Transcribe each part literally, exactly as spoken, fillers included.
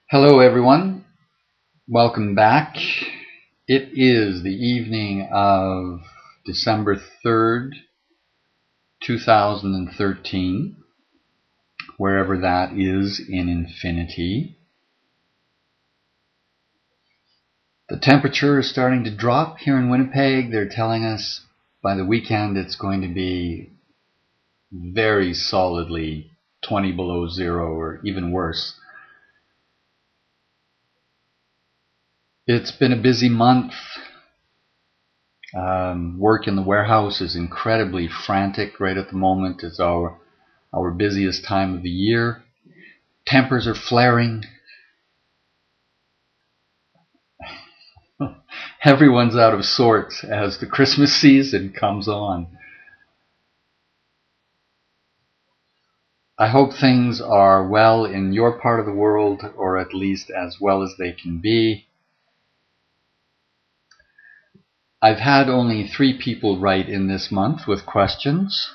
Hello everyone, welcome back. It is the evening of December third, two thousand thirteen, wherever that is in infinity. The temperature is starting to drop here in Winnipeg. They're telling us by the weekend it's going to be very solidly twenty below zero or even worse. It's been a busy month. Um, work in the warehouse is incredibly frantic right at the moment. It's our, our busiest time of the year. Tempers are flaring. Everyone's out of sorts as the Christmas season comes on. I hope things are well in your part of the world, or at least as well as they can be. I've had only three people write in this month with questions,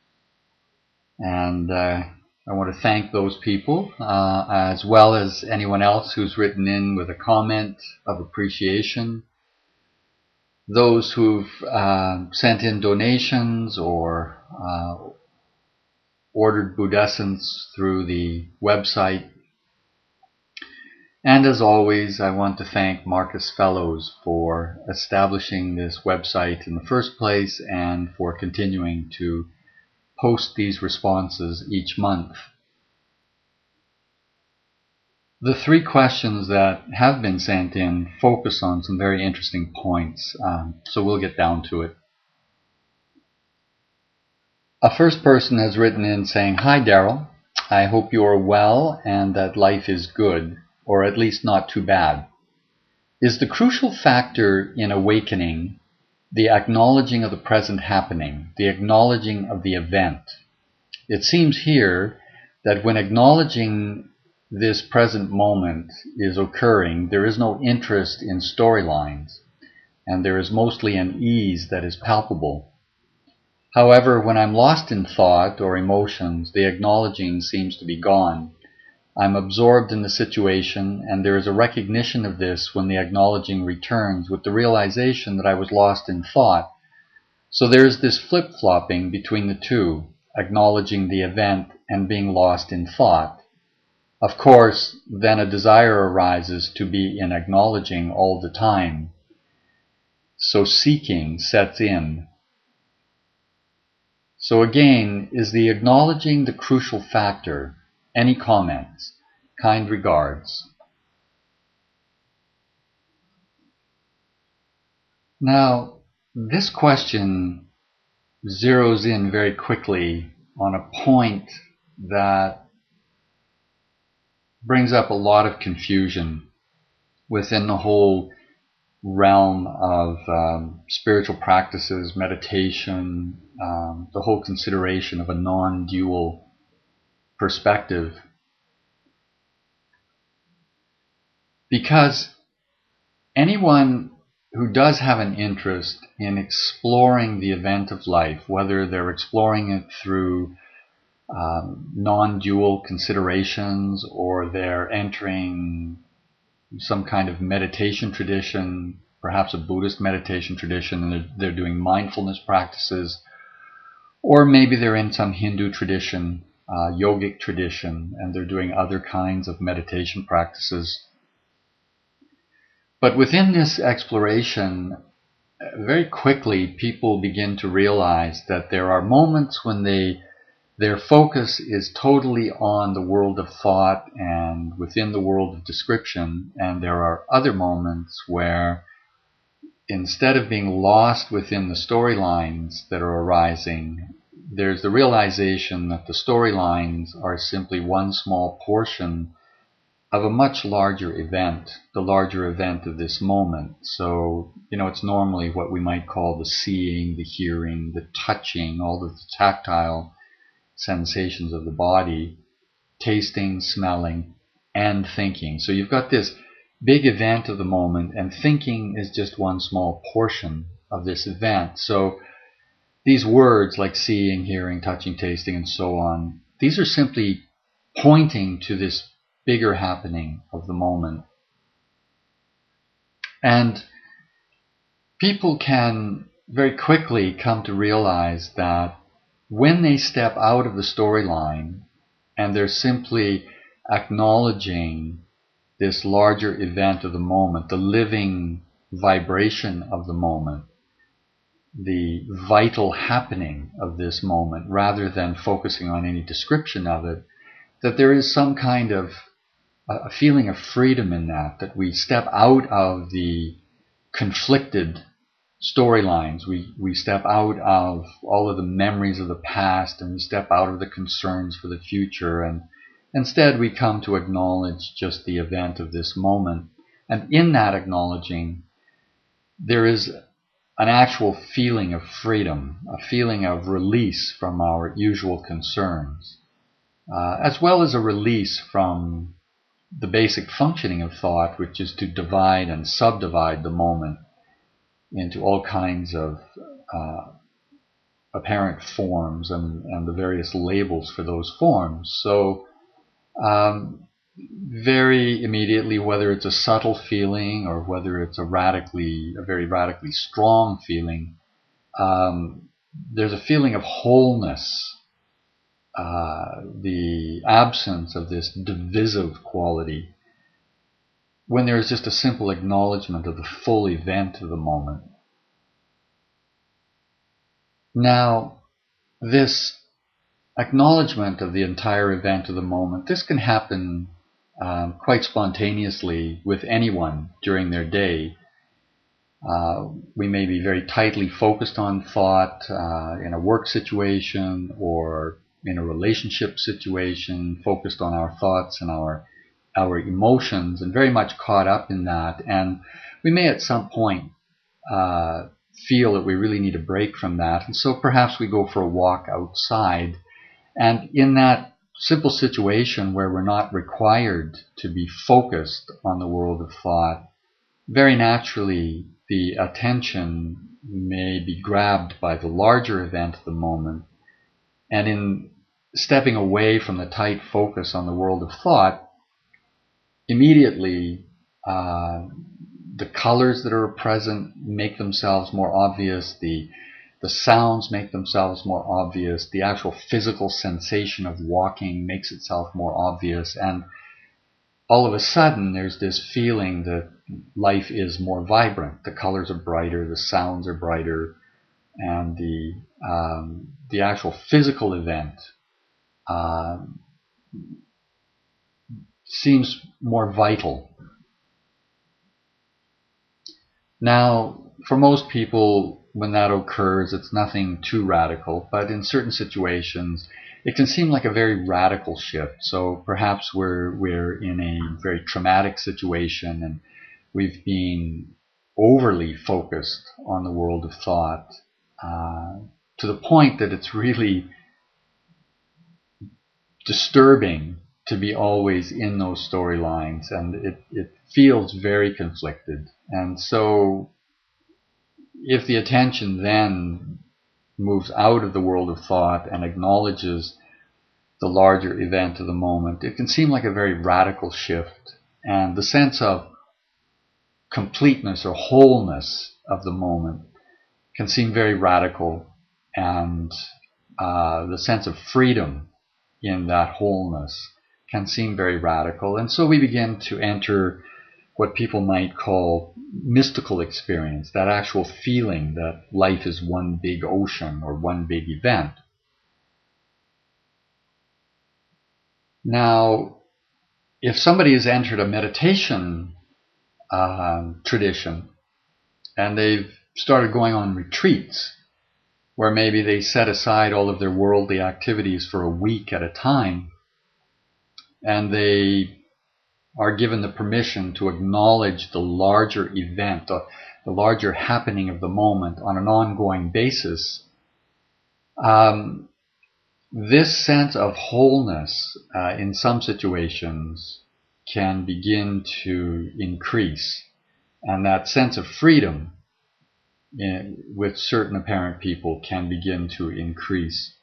and uh, I want to thank those people, uh, as well as anyone else who's written in with a comment of appreciation. Those who've uh, sent in donations or uh, ordered Buddhessence through the website. And as always, I want to thank Marcus Fellows for establishing this website in the first place and for continuing to post these responses each month. The three questions that have been sent in focus on some very interesting points, um, so we'll get down to it. A first person has written in saying, "Hi Daryl, I hope you are well and that life is good, or at least not too bad. Is the crucial factor in awakening the acknowledging of the present happening, the acknowledging of the event? It seems here that when acknowledging this present moment is occurring, there is no interest in storylines, and there is mostly an ease that is palpable. However, when I'm lost in thought or emotions, the acknowledging seems to be gone. I'm absorbed in the situation, and there is a recognition of this when the acknowledging returns with the realization that I was lost in thought. So there is this flip-flopping between the two, acknowledging the event and being lost in thought. Of course, then a desire arises to be in acknowledging all the time. So seeking sets in. So again, is the acknowledging the crucial factor? Any comments? Kind regards." Now, this question zeroes in very quickly on a point that brings up a lot of confusion within the whole realm of um, spiritual practices, meditation, um, the whole consideration of a non-dual perspective. Because anyone who does have an interest in exploring the event of life, whether they're exploring it through um, non-dual considerations or they're entering some kind of meditation tradition, perhaps a Buddhist meditation tradition, and they're, they're doing mindfulness practices, or maybe they're in some Hindu tradition, uh, yogic tradition, and they're doing other kinds of meditation practices. But within this exploration, very quickly people begin to realize that there are moments when they their focus is totally on the world of thought and within the world of description, and there are other moments where instead of being lost within the storylines that are arising, there's the realization that the storylines are simply one small portion of a much larger event, the larger event of this moment. So, you know, it's normally what we might call the seeing, the hearing, the touching, all the tactile sensations of the body, tasting, smelling, and thinking. So you've got this big event of the moment, and thinking is just one small portion of this event. So these words like seeing, hearing, touching, tasting, and so on, these are simply pointing to this bigger happening of the moment. And people can very quickly come to realize that when they step out of the storyline and they're simply acknowledging this larger event of the moment, the living vibration of the moment, the vital happening of this moment, rather than focusing on any description of it, that there is some kind of a feeling of freedom in that, that we step out of the conflicted storylines, we, we step out of all of the memories of the past, and we step out of the concerns for the future, and instead we come to acknowledge just the event of this moment. And in that acknowledging, there is an actual feeling of freedom, a feeling of release from our usual concerns, uh, as well as a release from the basic functioning of thought, which is to divide and subdivide the moment into all kinds of uh, apparent forms and, and the various labels for those forms. So um, very immediately, whether it's a subtle feeling or whether it's a radically, a very radically strong feeling, um, there's a feeling of wholeness, uh, the absence of this divisive quality, when there is just a simple acknowledgement of the full event of the moment. Now, this acknowledgement of the entire event of the moment, this can happen um, quite spontaneously with anyone during their day. Uh, we may be very tightly focused on thought uh, in a work situation or in a relationship situation, focused on our thoughts and our our emotions, and very much caught up in that. And we may at some point uh, feel that we really need a break from that. And so perhaps we go for a walk outside. And in that simple situation where we're not required to be focused on the world of thought, very naturally the attention may be grabbed by the larger event of the moment. And in stepping away from the tight focus on the world of thought, immediately uh, the colors that are present make themselves more obvious, the the sounds make themselves more obvious, the actual physical sensation of walking makes itself more obvious, and all of a sudden there's this feeling that life is more vibrant. The colors are brighter, the sounds are brighter, and the um, the actual physical event uh, seems more vital. Now, for most people, when that occurs, it's nothing too radical, but in certain situations, it can seem like a very radical shift. So perhaps we're we're in a very traumatic situation and we've been overly focused on the world of thought uh, to the point that it's really disturbing to be always in those storylines, and it, it feels very conflicted. And so if the attention then moves out of the world of thought and acknowledges the larger event of the moment, it can seem like a very radical shift, and the sense of completeness or wholeness of the moment can seem very radical, and uh, the sense of freedom in that wholeness can seem very radical. And so we begin to enter what people might call mystical experience, that actual feeling that life is one big ocean or one big event. Now, if somebody has entered a meditation uh, tradition and they've started going on retreats where maybe they set aside all of their worldly activities for a week at a time, and they are given the permission to acknowledge the larger event, the, the larger happening of the moment on an ongoing basis, um, this sense of wholeness uh, in some situations can begin to increase, and that sense of freedom in, with certain apparent people can begin to increase.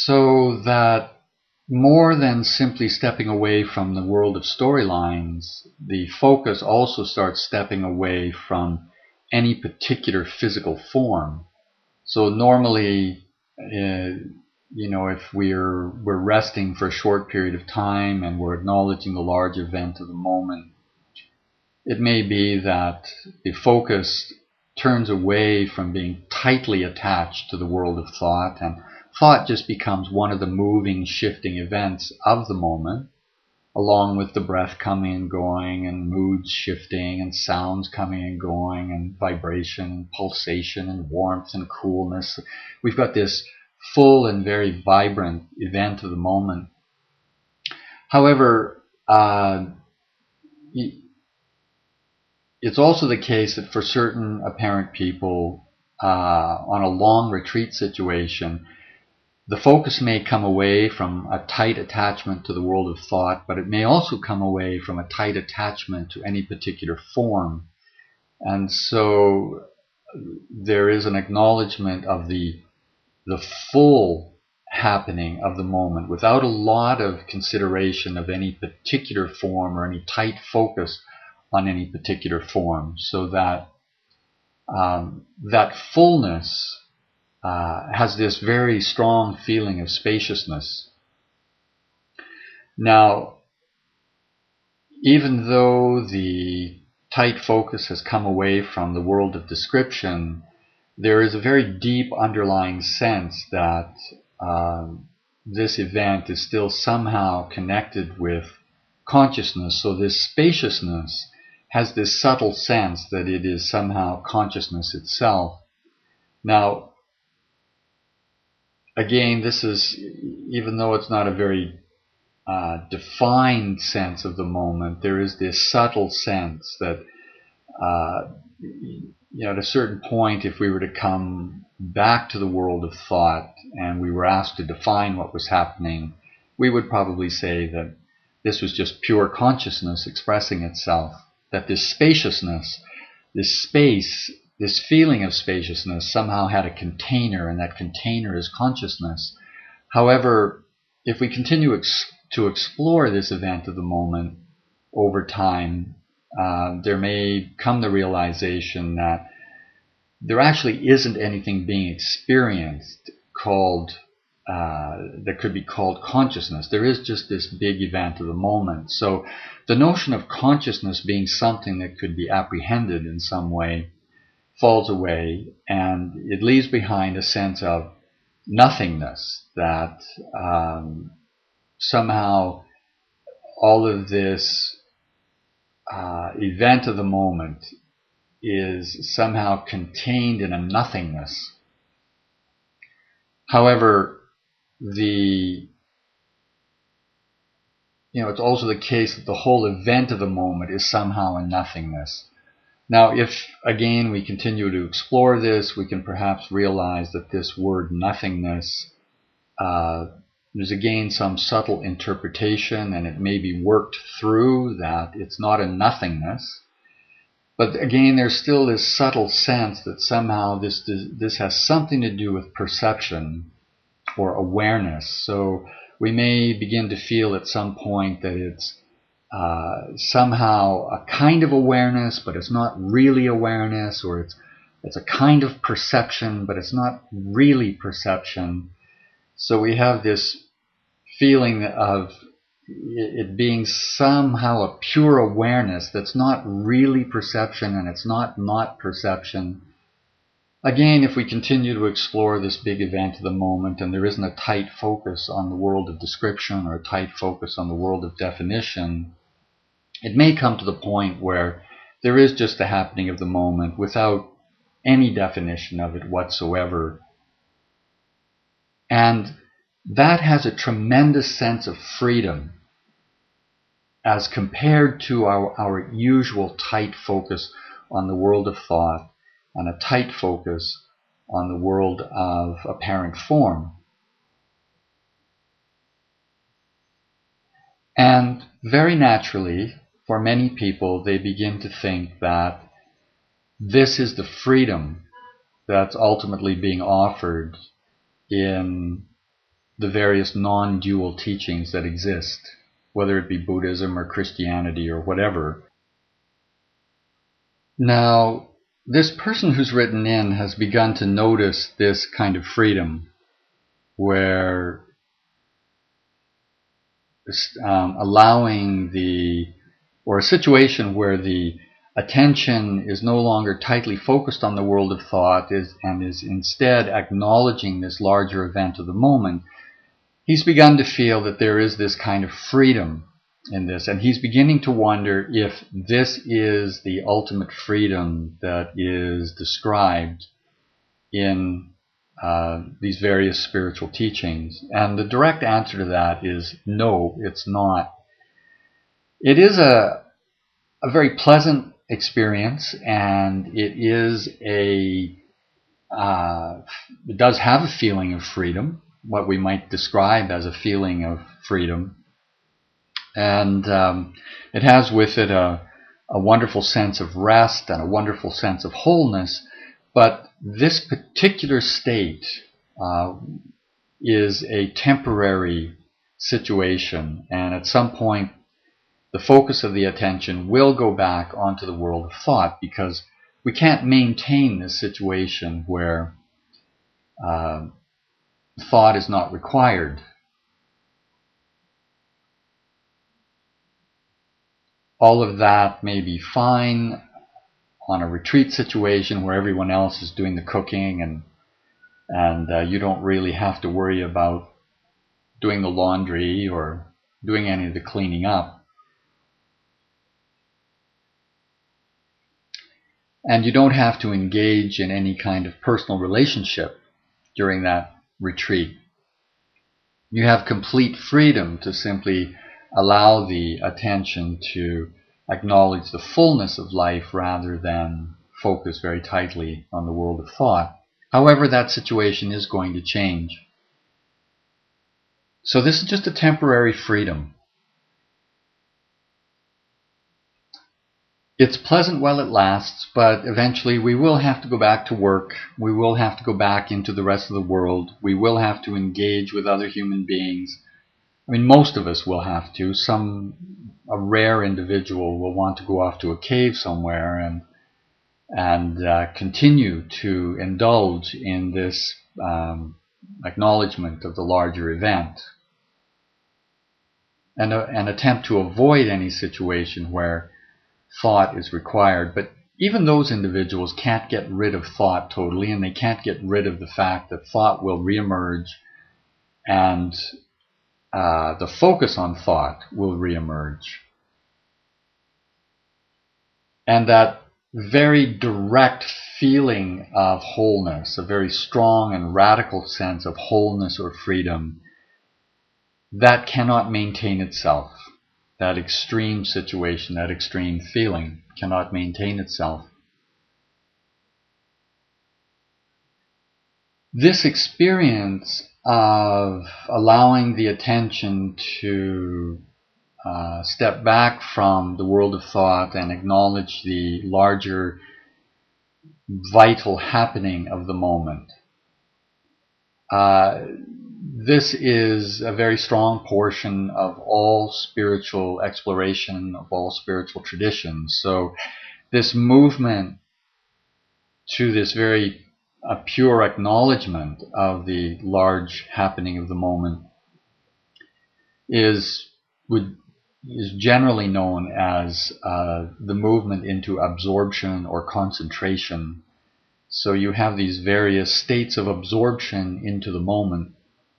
So that more than simply stepping away from the world of storylines, the focus also starts stepping away from any particular physical form. So normally, uh, you know, if we're we're resting for a short period of time and we're acknowledging the large event of the moment, it may be that the focus turns away from being tightly attached to the world of thought, and thought just becomes one of the moving, shifting events of the moment, along with the breath coming and going, and moods shifting, and sounds coming and going, and vibration, and pulsation, and warmth, and coolness. We've got this full and very vibrant event of the moment. However, uh, it's also the case that for certain apparent people, uh, on a long retreat situation, the focus may come away from a tight attachment to the world of thought, but it may also come away from a tight attachment to any particular form. And so there is an acknowledgement of the, the full happening of the moment without a lot of consideration of any particular form or any tight focus on any particular form, so that um, that fullness uh, has this very strong feeling of spaciousness. Now, even though the tight focus has come away from the world of description, there is a very deep underlying sense that um, this event is still somehow connected with consciousness. So this spaciousness has this subtle sense that it is somehow consciousness itself. Now, again, this is, even though it's not a very uh, defined sense of the moment, there is this subtle sense that, uh, you know, at a certain point, if we were to come back to the world of thought and we were asked to define what was happening, we would probably say that this was just pure consciousness expressing itself. That this spaciousness, this space, this feeling of spaciousness somehow had a container, and that container is consciousness. However, if we continue ex- to explore this event of the moment over time, uh, there may come the realization that there actually isn't anything being experienced called Uh, that could be called consciousness. There is just this big event of the moment. So the notion of consciousness being something that could be apprehended in some way falls away, and it leaves behind a sense of nothingness, that um, somehow all of this uh, event of the moment is somehow contained in a nothingness. However, the you know, it's also the case that the whole event of the moment is somehow a nothingness. Now, if, again, we continue to explore this, we can perhaps realize that this word nothingness, uh, there's again some subtle interpretation, and it may be worked through that it's not a nothingness. But again, there's still this subtle sense that somehow this this has something to do with perception or awareness. So we may begin to feel at some point that it's uh, somehow a kind of awareness, but it's not really awareness, or it's it's a kind of perception, but it's not really perception. So we have this feeling of it being somehow a pure awareness that's not really perception, and it's not not perception. Again, if we continue to explore this big event of the moment, and there isn't a tight focus on the world of description or a tight focus on the world of definition, it may come to the point where there is just the happening of the moment without any definition of it whatsoever. And that has a tremendous sense of freedom as compared to our, our usual tight focus on the world of thought and a tight focus on the world of apparent form. And very naturally, for many people, they begin to think that this is the freedom that's ultimately being offered in the various non-dual teachings that exist, whether it be Buddhism or Christianity or whatever. Now, this person who's written in has begun to notice this kind of freedom where um, allowing the, or a situation where the attention is no longer tightly focused on the world of thought is, and is instead acknowledging this larger event of the moment. He's begun to feel that there is this kind of freedom in this, and he's beginning to wonder if this is the ultimate freedom that is described in uh, these various spiritual teachings. And the direct answer to that is no, it's not. It is a, a very pleasant experience, and it is a, uh, it does have a feeling of freedom, what we might describe as a feeling of freedom. And um, it has with it a, a wonderful sense of rest and a wonderful sense of wholeness. But this particular state uh, is a temporary situation. And at some point, the focus of the attention will go back onto the world of thought, because we can't maintain this situation where uh, thought is not required. All of that may be fine on a retreat situation where everyone else is doing the cooking, and and uh, you don't really have to worry about doing the laundry or doing any of the cleaning up. And you don't have to engage in any kind of personal relationship during that retreat. You have complete freedom to simply allow the attention to acknowledge the fullness of life rather than focus very tightly on the world of thought. However, that situation is going to change. So this is just a temporary freedom. It's pleasant while it lasts, but eventually we will have to go back to work. We will have to go back into the rest of the world. We will have to engage with other human beings. I mean, most of us will have to. Some, a rare individual will want to go off to a cave somewhere and and uh, continue to indulge in this um, acknowledgement of the larger event, and uh, and attempt to avoid any situation where thought is required. But even those individuals can't get rid of thought totally, and they can't get rid of the fact that thought will reemerge, and uh, the focus on thought will reemerge. And that very direct feeling of wholeness, a very strong and radical sense of wholeness or freedom, that cannot maintain itself. That extreme situation, that extreme feeling cannot maintain itself. This experience of allowing the attention to uh, step back from the world of thought and acknowledge the larger vital happening of the moment, uh, this is a very strong portion of all spiritual exploration, of all spiritual traditions. So this movement to this very uh, pure acknowledgement of the large happening of the moment is would is generally known as uh, the movement into absorption or concentration. So you have these various states of absorption into the moment.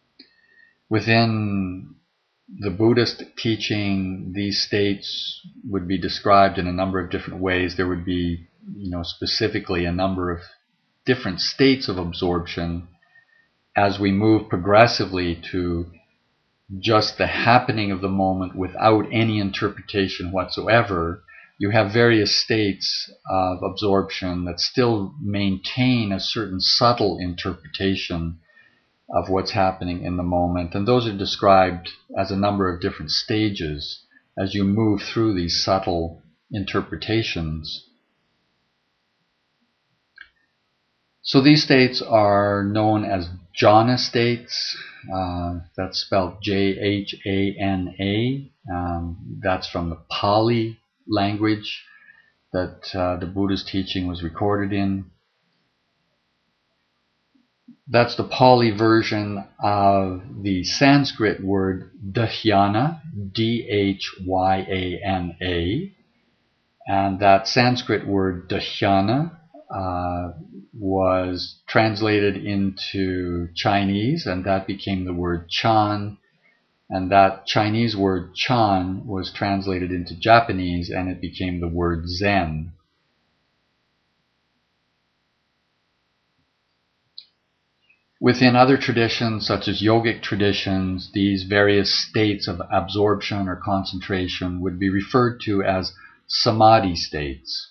Within the Buddhist teaching, these states would be described in a number of different ways. There would be, you know, specifically a number of different states of absorption as we move progressively to just the happening of the moment without any interpretation whatsoever. You have various states of absorption that still maintain a certain subtle interpretation of what's happening in the moment. And those are described as a number of different stages as you move through these subtle interpretations. So these states are known as jhana states. Uh, that's spelled J H A N A. Um, that's from the Pali language that uh, the Buddha's teaching was recorded in. That's the Pali version of the Sanskrit word dhyana, D H Y A N A. And that Sanskrit word dhyana uh, was translated into Chinese, and that became the word Chan. And that Chinese word Chan was translated into Japanese, and it became the word Zen. Within other traditions, such as yogic traditions, these various states of absorption or concentration would be referred to as samadhi states.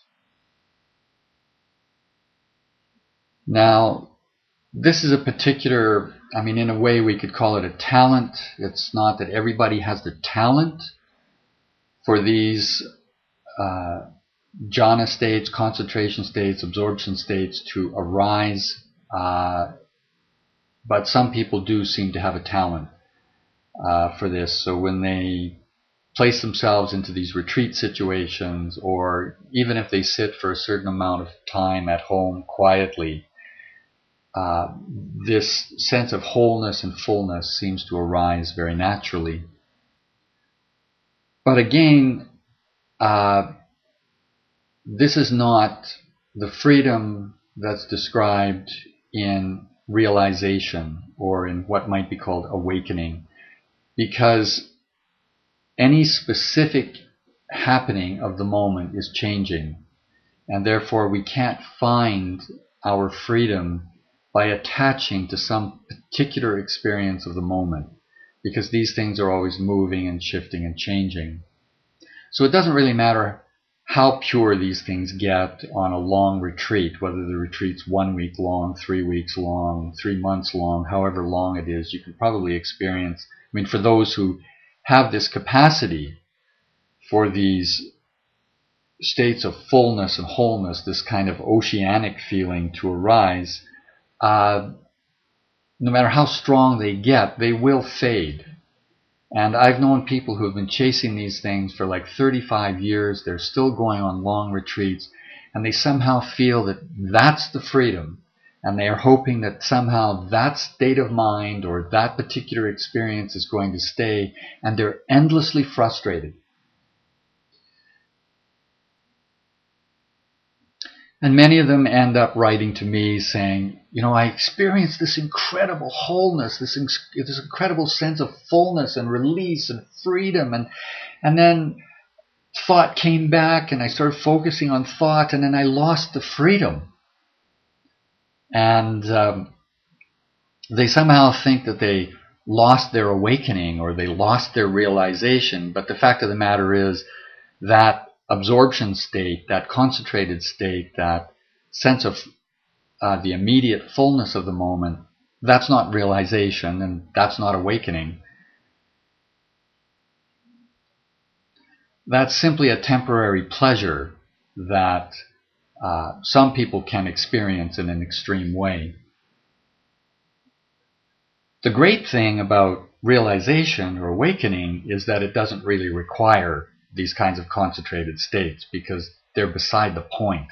Now, this is a particular, I mean, in a way we could call it a talent. It's not that everybody has the talent for these uh, jhana states, concentration states, absorption states to arise, uh, but some people do seem to have a talent uh, for this. So when they place themselves into these retreat situations, or even if they sit for a certain amount of time at home quietly, Uh, this sense of wholeness and fullness seems to arise very naturally. But again, uh, this is not the freedom that's described in realization or in what might be called awakening, because any specific happening of the moment is changing, and therefore we can't find our freedom by attaching to some particular experience of the moment, because these things are always moving and shifting and changing. So it doesn't really matter how pure these things get on a long retreat, whether the retreat's one week long, three weeks long, three months long, however long it is, you can probably experience, I mean, for those who have this capacity for these states of fullness and wholeness, this kind of oceanic feeling to arise, Uh, no matter how strong they get, they will fade. And I've known people who have been chasing these things for like thirty-five years. They're still going on long retreats, and they somehow feel that that's the freedom. And they are hoping that somehow that state of mind or that particular experience is going to stay, and they're endlessly frustrated. And many of them end up writing to me saying, you know, I experienced this incredible wholeness, this, this incredible sense of fullness and release and freedom. And, and then thought came back, and I started focusing on thought, and then I lost the freedom. And um, they somehow think that they lost their awakening or they lost their realization. But the fact of the matter is that absorption state, that concentrated state, that sense of uh, the immediate fullness of the moment, that's not realization, and that's not awakening. That's simply a temporary pleasure that uh, some people can experience in an extreme way. The great thing about realization or awakening is that it doesn't really require these kinds of concentrated states, because they're beside the point.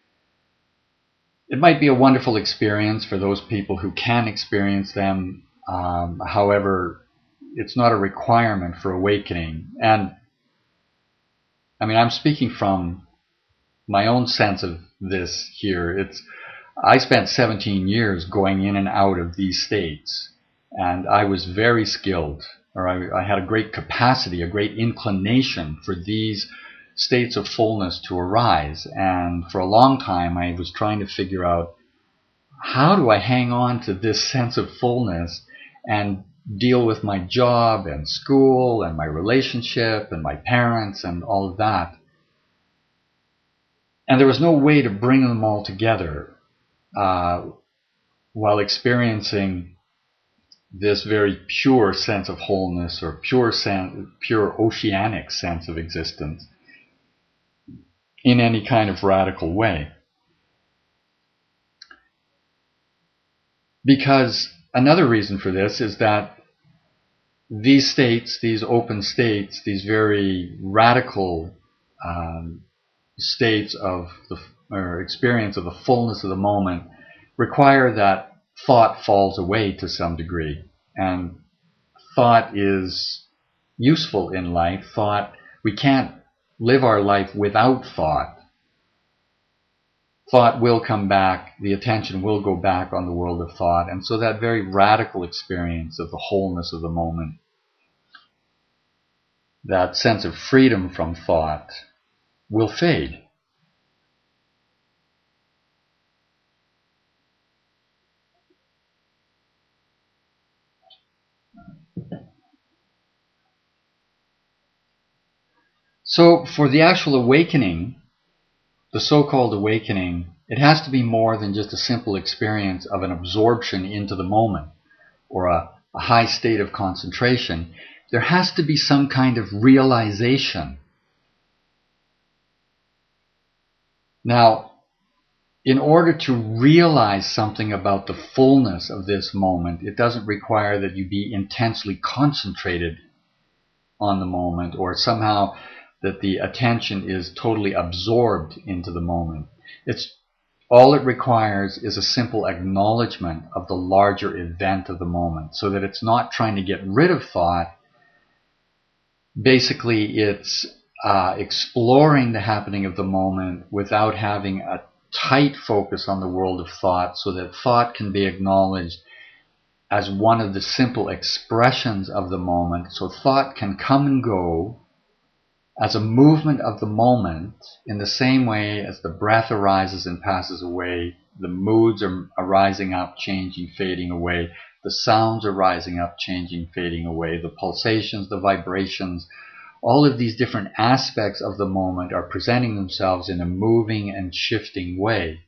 It might be a wonderful experience for those people who can experience them. Um, however, it's not a requirement for awakening. And I mean, I'm speaking from my own sense of this here. It's I spent seventeen years going in and out of these states, and I was very skilled, or I, I had a great capacity, a great inclination for these states of fullness to arise. And for a long time, I was trying to figure out, how do I hang on to this sense of fullness and deal with my job and school and my relationship and my parents and all of that? And there was no way to bring them all together uh, while experiencing this very pure sense of wholeness, or pure sense, pure oceanic sense of existence, in any kind of radical way. Because another reason for this is that these states, these open states, these very radical um, states of the or experience of the fullness of the moment require that thought falls away to some degree. And thought is useful in life. Thought, we can't live our life without thought. Thought will come back, the attention will go back on the world of thought, and so that very radical experience of the wholeness of the moment, that sense of freedom from thought, will fade. So for the actual awakening, the so-called awakening, it has to be more than just a simple experience of an absorption into the moment or a, a high state of concentration. There has to be some kind of realization. Now, in order to realize something about the fullness of this moment, it doesn't require that you be intensely concentrated on the moment or somehow that the attention is totally absorbed into the moment. It's all it requires is a simple acknowledgement of the larger event of the moment, so that it's not trying to get rid of thought. Basically, it's uh, exploring the happening of the moment without having a tight focus on the world of thought, so that thought can be acknowledged as one of the simple expressions of the moment. So thought can come and go as a movement of the moment, in the same way as the breath arises and passes away, the moods are arising up, changing, fading away, the sounds are rising up, changing, fading away, the pulsations, the vibrations, all of these different aspects of the moment are presenting themselves in a moving and shifting way.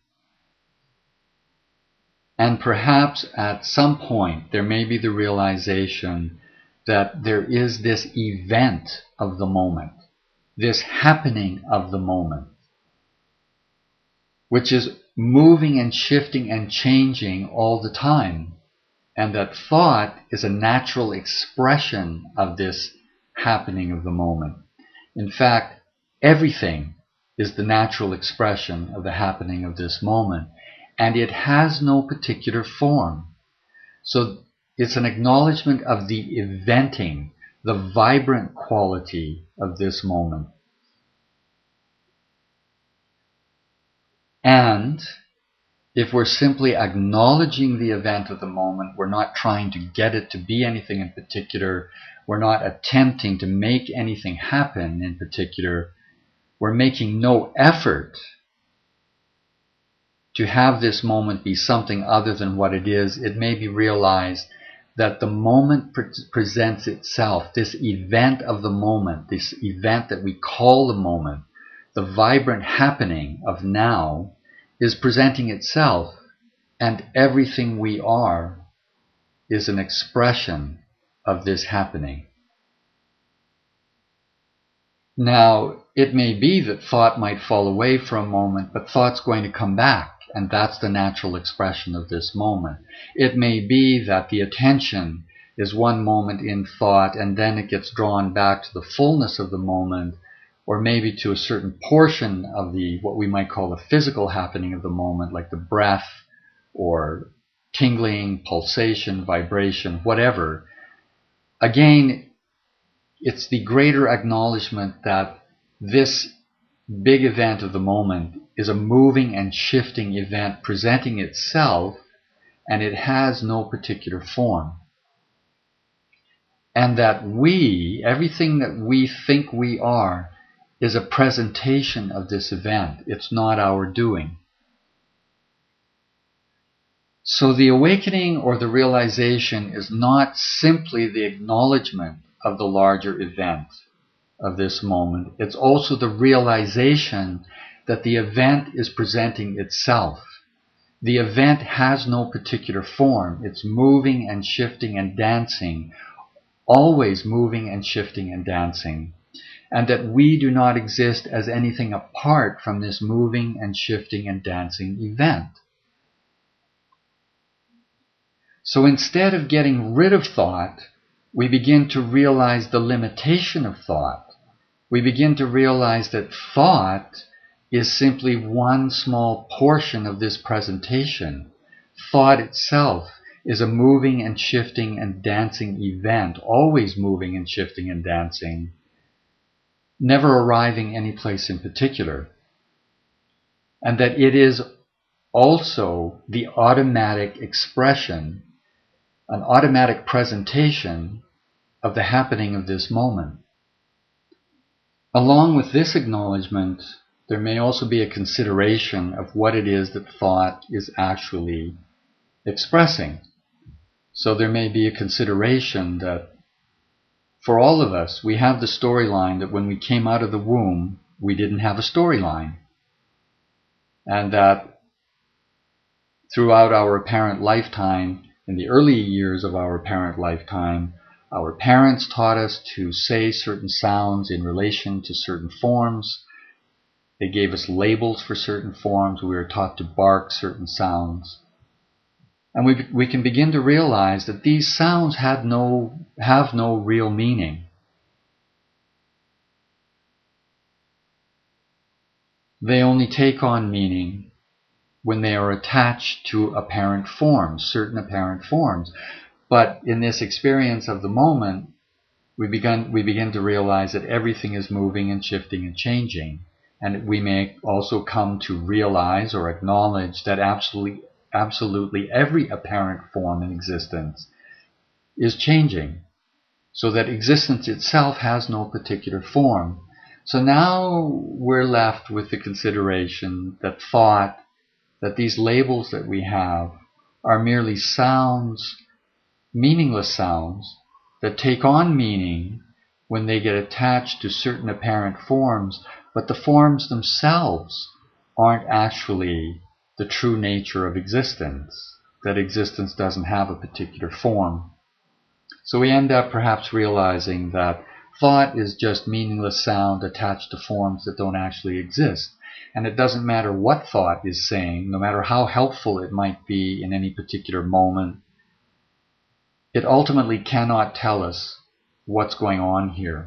And perhaps at some point there may be the realization that there is this event of the moment, this happening of the moment, which is moving and shifting and changing all the time, and that thought is a natural expression of this happening of the moment. In fact, everything is the natural expression of the happening of this moment, and it has no particular form. So it's an acknowledgement of the eventing, the vibrant quality of this moment. And if we're simply acknowledging the event of the moment, we're not trying to get it to be anything in particular, we're not attempting to make anything happen in particular, we're making no effort to have this moment be something other than what it is, it may be realized that the moment pre- presents itself, this event of the moment, this event that we call the moment, the vibrant happening of now, is presenting itself, and everything we are is an expression of this happening. Now, it may be that thought might fall away for a moment, but thought's going to come back, and that's the natural expression of this moment. It may be that the attention is one moment in thought, and then it gets drawn back to the fullness of the moment, or maybe to a certain portion of the what we might call the physical happening of the moment, like the breath, or tingling, pulsation, vibration, whatever. Again, it's the greater acknowledgement that this big event of the moment is a moving and shifting event presenting itself, and it has no particular form. And that we, everything that we think we are, is a presentation of this event. It's not our doing. So the awakening or the realization is not simply the acknowledgement of the larger event of this moment. It's also the realization that the event is presenting itself. The event has no particular form. It's moving and shifting and dancing, always moving and shifting and dancing. And that we do not exist as anything apart from this moving and shifting and dancing event. So instead of getting rid of thought, we begin to realize the limitation of thought. We begin to realize that thought is simply one small portion of this presentation. Thought itself is a moving and shifting and dancing event, always moving and shifting and dancing, never arriving any place in particular. And that it is also the automatic expression, an automatic presentation of the happening of this moment. Along with this acknowledgement, there may also be a consideration of what it is that thought is actually expressing. So there may be a consideration that for all of us, we have the storyline that when we came out of the womb, we didn't have a storyline. And that throughout our apparent lifetime, in the early years of our apparent lifetime, our parents taught us to say certain sounds in relation to certain forms. They gave us labels for certain forms. We were taught to bark certain sounds. And we, we can begin to realize that these sounds had no, have no real meaning. They only take on meaning when they are attached to apparent forms, certain apparent forms. But in this experience of the moment, we begin, we begin to realize that everything is moving and shifting and changing. And we may also come to realize or acknowledge that absolutely Absolutely every apparent form in existence is changing, so that existence itself has no particular form. So now we're left with the consideration that thought, that these labels that we have are merely sounds, meaningless sounds, that take on meaning when they get attached to certain apparent forms, but the forms themselves aren't actually the true nature of existence, that existence doesn't have a particular form. So we end up perhaps realizing that thought is just meaningless sound attached to forms that don't actually exist. And it doesn't matter what thought is saying, no matter how helpful it might be in any particular moment, it ultimately cannot tell us what's going on here.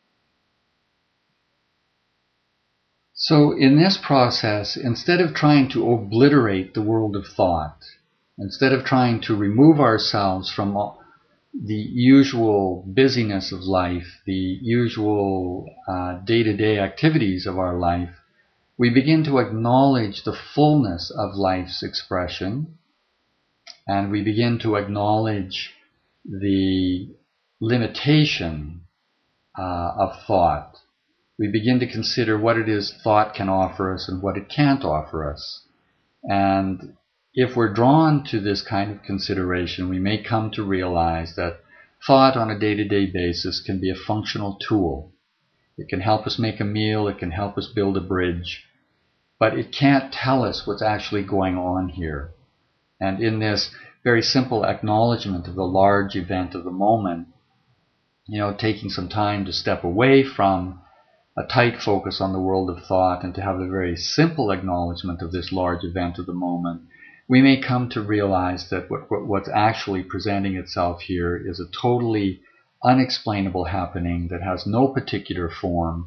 So in this process, instead of trying to obliterate the world of thought, instead of trying to remove ourselves from the usual busyness of life, the usual uh, day-to-day activities of our life, we begin to acknowledge the fullness of life's expression, and we begin to acknowledge the limitation uh, of thought. We begin to consider what it is thought can offer us and what it can't offer us. And if we're drawn to this kind of consideration, we may come to realize that thought on a day-to-day basis can be a functional tool. It can help us make a meal, it can help us build a bridge, but it can't tell us what's actually going on here. And in this very simple acknowledgement of the large event of the moment, you know, taking some time to step away from a tight focus on the world of thought and to have a very simple acknowledgement of this large event of the moment, we may come to realize that what, what, what's actually presenting itself here is a totally unexplainable happening that has no particular form,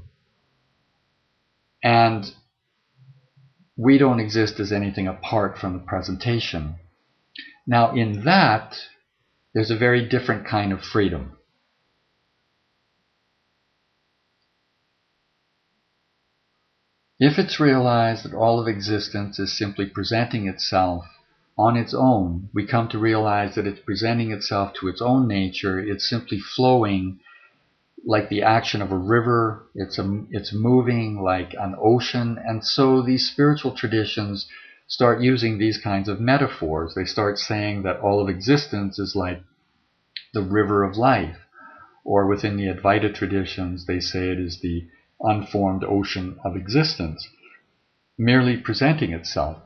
and we don't exist as anything apart from the presentation. Now in that, there's a very different kind of freedom. If it's realized that all of existence is simply presenting itself on its own, we come to realize that it's presenting itself to its own nature. It's simply flowing like the action of a river. It's, a, it's moving like an ocean. And so these spiritual traditions start using these kinds of metaphors. They start saying that all of existence is like the river of life. Or within the Advaita traditions, they say it is the unformed ocean of existence, merely presenting itself.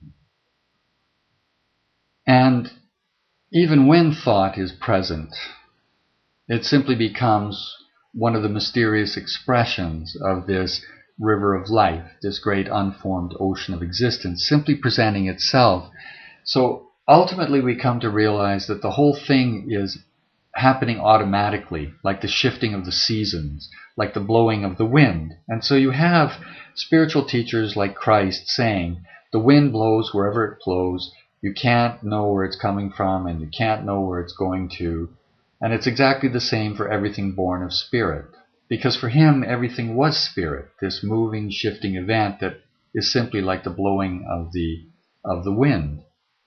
And even when thought is present, it simply becomes one of the mysterious expressions of this river of life, this great unformed ocean of existence, simply presenting itself. So ultimately we come to realize that the whole thing is happening automatically, like the shifting of the seasons, like the blowing of the wind. And so you have spiritual teachers like Christ saying, the wind blows wherever it blows, you can't know where it's coming from, and you can't know where it's going to. And it's exactly the same for everything born of spirit. Because for him, everything was spirit, this moving, shifting event that is simply like the blowing of the, of the wind.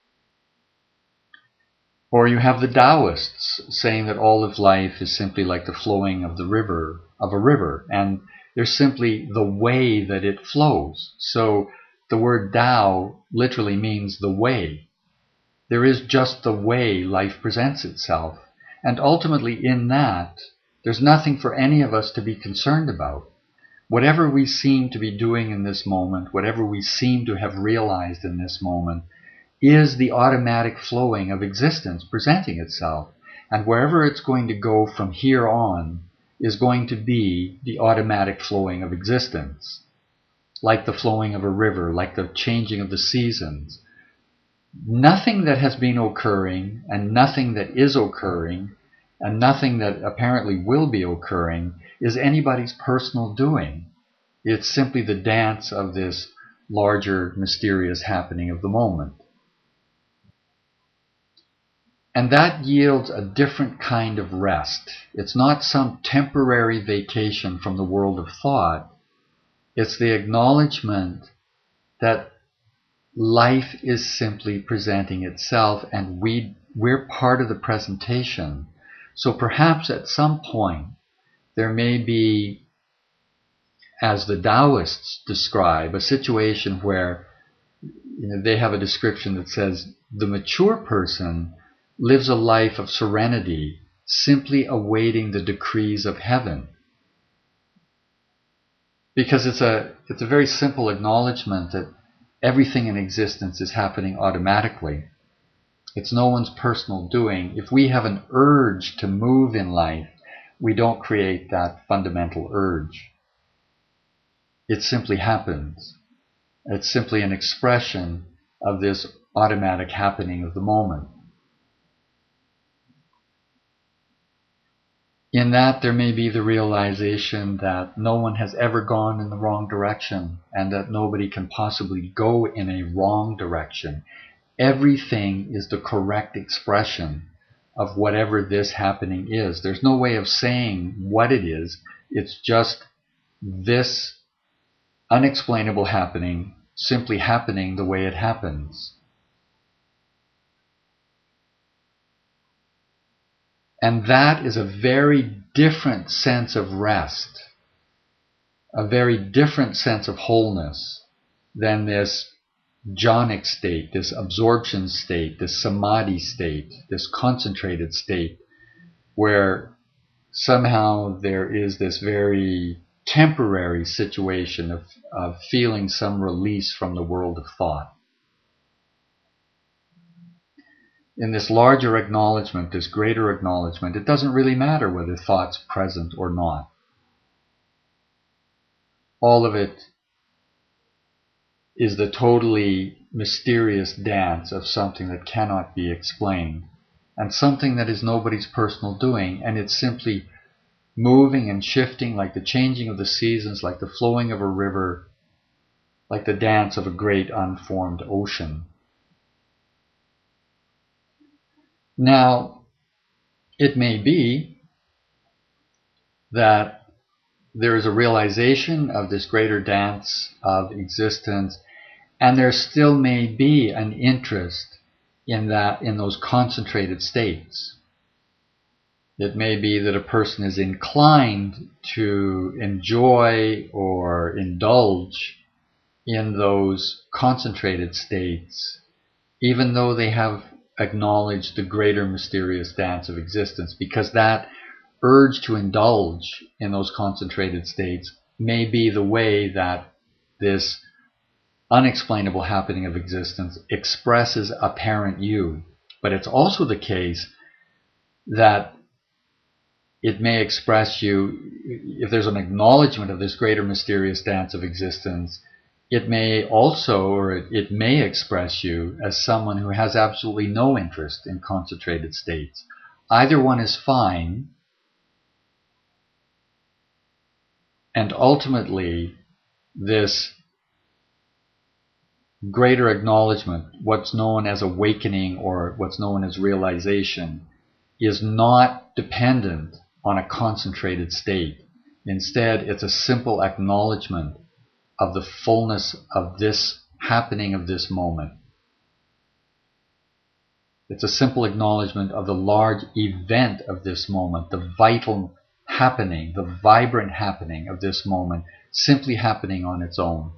Or you have the Taoists saying that all of life is simply like the flowing of the river, of a river, and there's simply the way that it flows. So the word Tao literally means the way. There is just the way life presents itself. And ultimately in that, there's nothing for any of us to be concerned about. Whatever we seem to be doing in this moment, whatever we seem to have realized in this moment, is the automatic flowing of existence presenting itself. And wherever it's going to go from here on is going to be the automatic flowing of existence. Like the flowing of a river, like the changing of the seasons. Nothing that has been occurring, and nothing that is occurring, and nothing that apparently will be occurring is anybody's personal doing. It's simply the dance of this larger, mysterious happening of the moment. And that yields a different kind of rest. It's not some temporary vacation from the world of thought. It's the acknowledgement that life is simply presenting itself, and we, we're part of the presentation. So perhaps at some point there may be, as the Taoists describe, a situation where, you know, they have a description that says the mature person lives a life of serenity, simply awaiting the decrees of heaven. Because it's a, it's a very simple acknowledgement that everything in existence is happening automatically. It's no one's personal doing. If we have an urge to move in life, we don't create that fundamental urge. It simply happens. It's simply an expression of this automatic happening of the moment. In that, there may be the realization that no one has ever gone in the wrong direction, and that nobody can possibly go in a wrong direction. Everything is the correct expression of whatever this happening is. There's no way of saying what it is. It's just this unexplainable happening, simply happening the way it happens. And that is a very different sense of rest, a very different sense of wholeness than this jhanic state, this absorption state, this samadhi state, this concentrated state, where somehow there is this very temporary situation of, of feeling some release from the world of thought. In this larger acknowledgement, this greater acknowledgement, it doesn't really matter whether thought's present or not. All of it is the totally mysterious dance of something that cannot be explained, and something that is nobody's personal doing, and it's simply moving and shifting like the changing of the seasons, like the flowing of a river, like the dance of a great unformed ocean. Now, it may be that there is a realization of this greater dance of existence, and there still may be an interest in that, in those concentrated states. It may be that a person is inclined to enjoy or indulge in those concentrated states, even though they have acknowledged the greater mysterious dance of existence, because that urge to indulge in those concentrated states may be the way that this unexplainable happening of existence expresses apparent you. But it's also the case that it may express you, if there's an acknowledgement of this greater mysterious dance of existence, It may also, or it, it may express you as someone who has absolutely no interest in concentrated states. Either one is fine, and ultimately this greater acknowledgement, what's known as awakening or what's known as realization, is not dependent on a concentrated state. Instead, it's a simple acknowledgement of the fullness of this happening of this moment. It's a simple acknowledgement of the large event of this moment, the vital happening, the vibrant happening of this moment, simply happening on its own.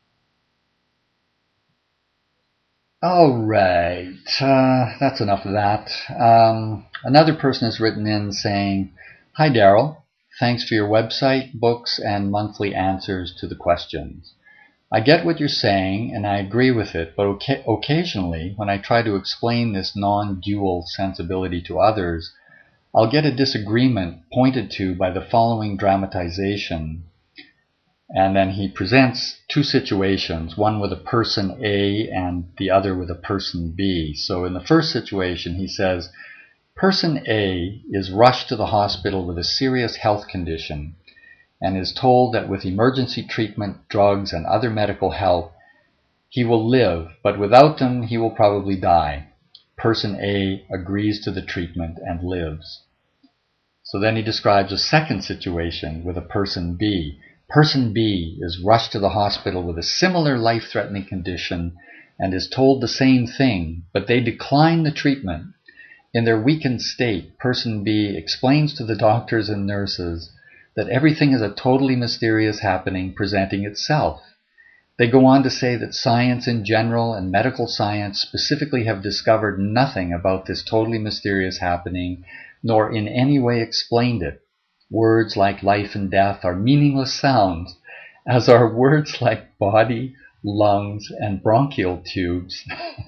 All right, uh, that's enough of that. Um, another person has written in saying, "Hi Daryl, thanks for your website, books, and monthly answers to the questions. I get what you're saying and I agree with it, but oca- occasionally when I try to explain this non-dual sensibility to others, I'll get a disagreement pointed to by the following dramatization." And then he presents two situations, one with a person A and the other with a person B. So in the first situation, he says, person A is rushed to the hospital with a serious health condition and is told that with emergency treatment, drugs, and other medical help, he will live, but without them, he will probably die. Person A agrees to the treatment and lives. So then he describes a second situation with a person B. Person B is rushed to the hospital with a similar life-threatening condition and is told the same thing, but they decline the treatment. In their weakened state, person B explains to the doctors and nurses that everything is a totally mysterious happening presenting itself. They go on to say that science in general and medical science specifically have discovered nothing about this totally mysterious happening, nor in any way explained it. Words like life and death are meaningless sounds, as are words like body, lungs, and bronchial tubes.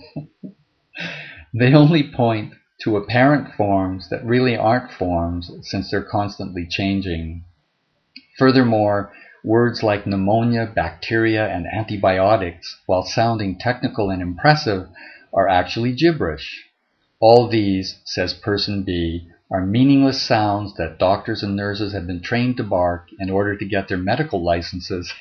They only point to apparent forms that really aren't forms, since they're constantly changing. Furthermore, words like pneumonia, bacteria, and antibiotics, while sounding technical and impressive, are actually gibberish. All these, says person B, are meaningless sounds that doctors and nurses have been trained to bark in order to get their medical licenses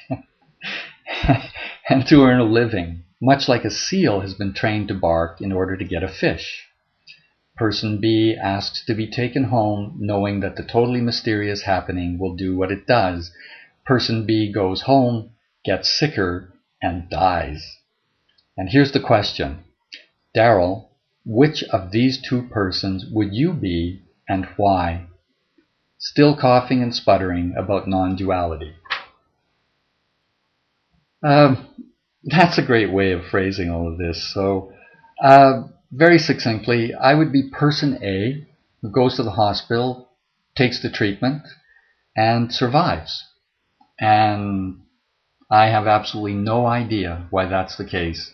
and to earn a living, much like a seal has been trained to bark in order to get a fish. Person B asks to be taken home, knowing that the totally mysterious happening will do what it does. Person B goes home, gets sicker, and dies. And here's the question. Daryl, which of these two persons would you be and why? Still coughing and sputtering about non-duality. Um, that's a great way of phrasing all of this. So, uh, very succinctly, I would be person A, who goes to the hospital, takes the treatment, and survives. And I have absolutely no idea why that's the case.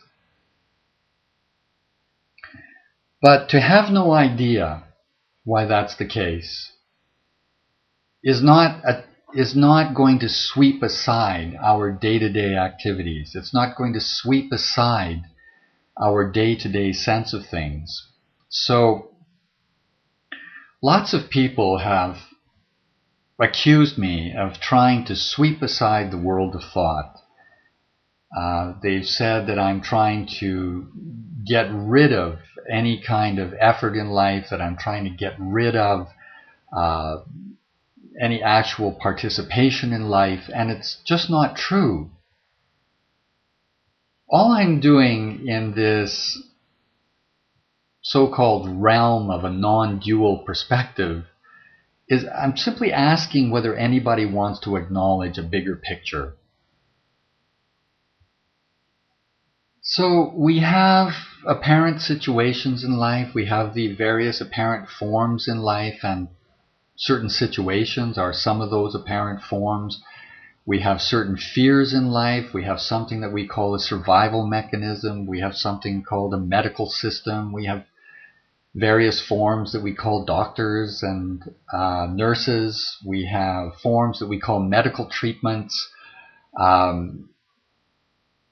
But to have no idea why that's the case is not a, is not going to sweep aside our day-to-day activities. It's not going to sweep aside our day-to-day sense of things. So lots of people have accused me of trying to sweep aside the world of thought. Uh, they've said that I'm trying to get rid of any kind of effort in life, that I'm trying to get rid of uh, any actual participation in life, and it's just not true. All I'm doing in this so-called realm of a non-dual perspective is I'm simply asking whether anybody wants to acknowledge a bigger picture. So we have apparent situations in life, we have the various apparent forms in life, and certain situations are some of those apparent forms. We have certain fears in life, we have something that we call a survival mechanism, we have something called a medical system, we have various forms that we call doctors and uh, nurses, we have forms that we call medical treatments. Um,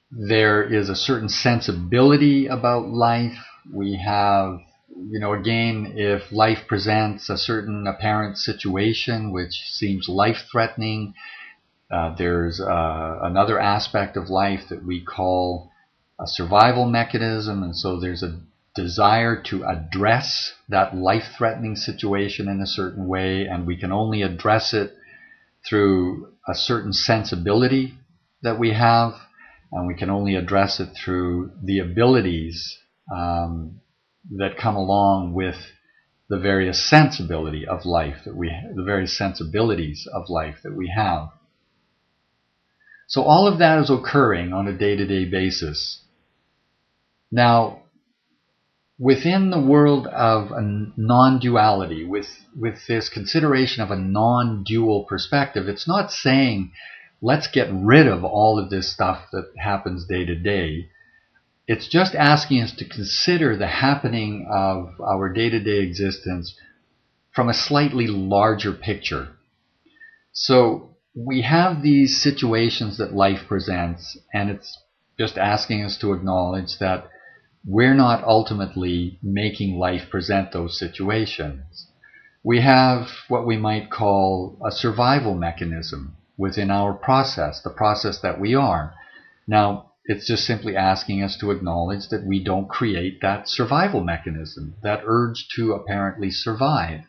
there is a certain sensibility about life. We have, you know, again, if life presents a certain apparent situation which seems life-threatening, uh, there's uh, another aspect of life that we call a survival mechanism, and so there's a desire to address that life-threatening situation in a certain way, and we can only address it through a certain sensibility that we have, and we can only address it through the abilities um, that come along with the various sensibility of life that we, the various sensibilities of life that we have. So all of that is occurring on a day-to-day basis. Now, within the world of a non-duality, with, with this consideration of a non-dual perspective, it's not saying let's get rid of all of this stuff that happens day to day. It's just asking us to consider the happening of our day-to-day existence from a slightly larger picture. So we have these situations that life presents, and it's just asking us to acknowledge that we're not ultimately making life present those situations. We have what we might call a survival mechanism within our process, the process that we are. Now, it's just simply asking us to acknowledge that we don't create that survival mechanism, that urge to apparently survive.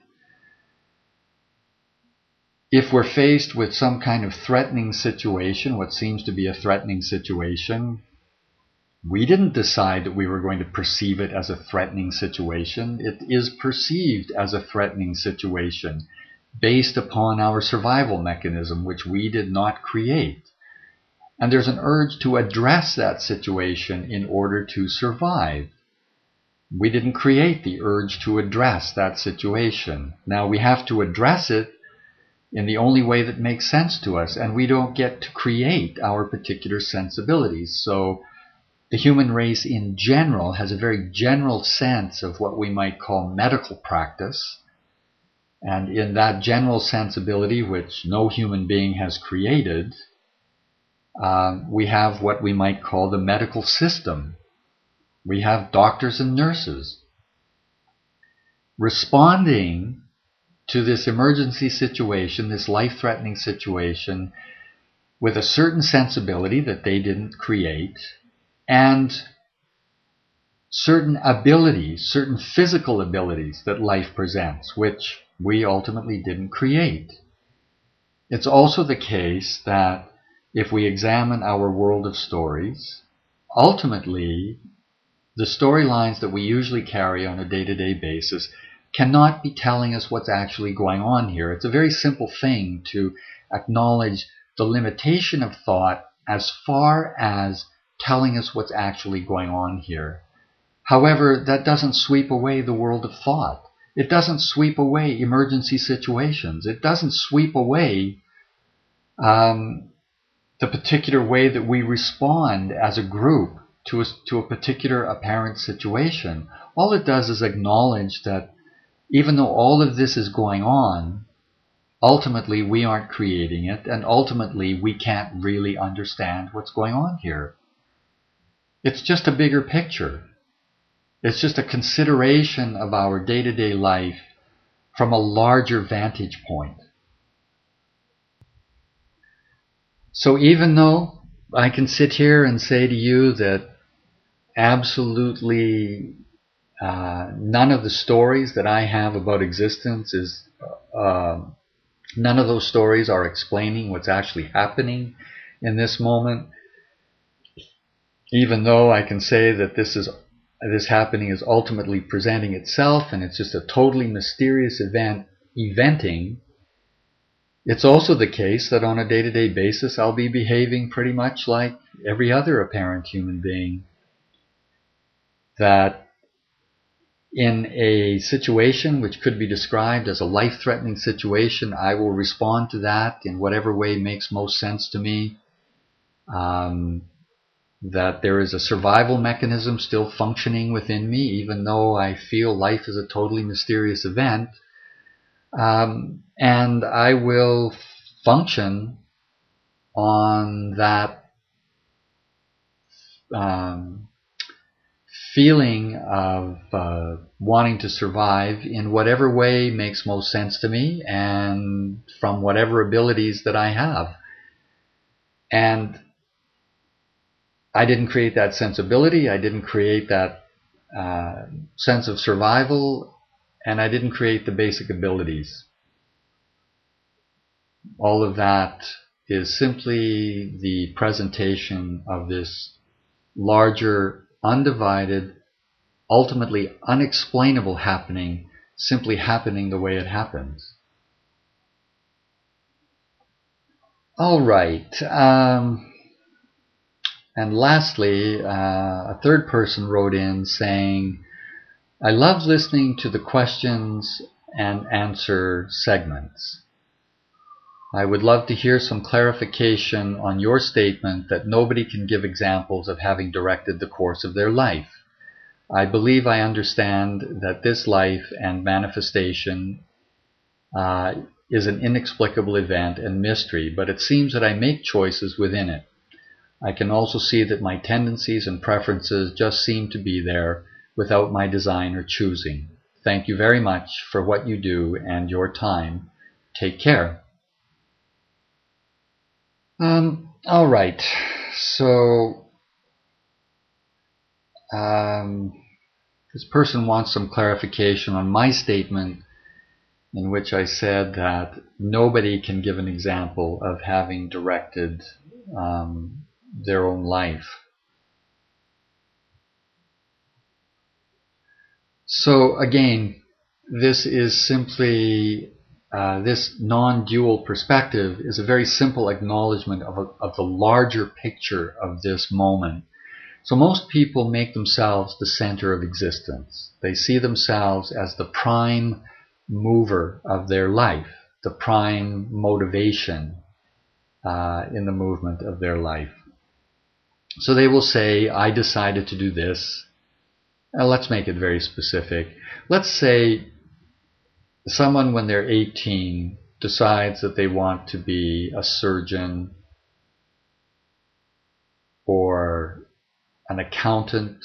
If we're faced with some kind of threatening situation, what seems to be a threatening situation, we didn't decide that we were going to perceive it as a threatening situation. It is perceived as a threatening situation based upon our survival mechanism, which we did not create. And there's an urge to address that situation in order to survive. We didn't create the urge to address that situation. Now we have to address it in the only way that makes sense to us, and we don't get to create our particular sensibilities. So the human race in general has a very general sense of what we might call medical practice. And in that general sensibility, which no human being has created, um, we have what we might call the medical system. We have doctors and nurses responding to this emergency situation, this life-threatening situation, with a certain sensibility that they didn't create, and certain abilities, certain physical abilities that life presents, which we ultimately didn't create. It's also the case that if we examine our world of stories, ultimately the storylines that we usually carry on a day-to-day basis cannot be telling us what's actually going on here. It's a very simple thing to acknowledge the limitation of thought as far as telling us what's actually going on here. However, that doesn't sweep away the world of thought. It doesn't sweep away emergency situations. It doesn't sweep away um, the particular way that we respond as a group to a, to a particular apparent situation. All it does is acknowledge that even though all of this is going on, ultimately we aren't creating it, and ultimately we can't really understand what's going on here. It's just a bigger picture. It's just a consideration of our day-to-day life from a larger vantage point. So even though I can sit here and say to you that absolutely uh, none of the stories that I have about existence is, uh, none of those stories are explaining what's actually happening in this moment, even though I can say that this is this happening is ultimately presenting itself and it's just a totally mysterious event eventing, it's also the case that on a day-to-day basis I'll be behaving pretty much like every other apparent human being. That in a situation which could be described as a life-threatening situation, I will respond to that in whatever way makes most sense to me. Um, that there is a survival mechanism still functioning within me, even though I feel life is a totally mysterious event. Um, and I will function on that um, feeling of uh, wanting to survive in whatever way makes most sense to me and from whatever abilities that I have. And I didn't create that sensibility, I didn't create that uh, sense of survival, and I didn't create the basic abilities. All of that is simply the presentation of this larger, undivided, ultimately unexplainable happening, simply happening the way it happens. All right. Um, and lastly, uh, a third person wrote in saying, I love listening to the questions and answer segments. I would love to hear some clarification on your statement that nobody can give examples of having directed the course of their life. I believe I understand that this life and manifestation uh, is an inexplicable event and mystery, but it seems that I make choices within it. I can also see that my tendencies and preferences just seem to be there without my design or choosing. Thank you very much for what you do and your time. Take care. Um, all right. So, um, this person wants some clarification on my statement in which I said that nobody can give an example of having directed um, their own life. So again, this is simply, uh, this non-dual perspective is a very simple acknowledgement of, a, of the larger picture of this moment. So most people make themselves the center of existence. They see themselves as the prime mover of their life, the prime motivation uh, in the movement of their life. So they will say, I decided to do this. Uh, let's make it very specific. Let's say someone when they're eighteen decides that they want to be a surgeon or an accountant,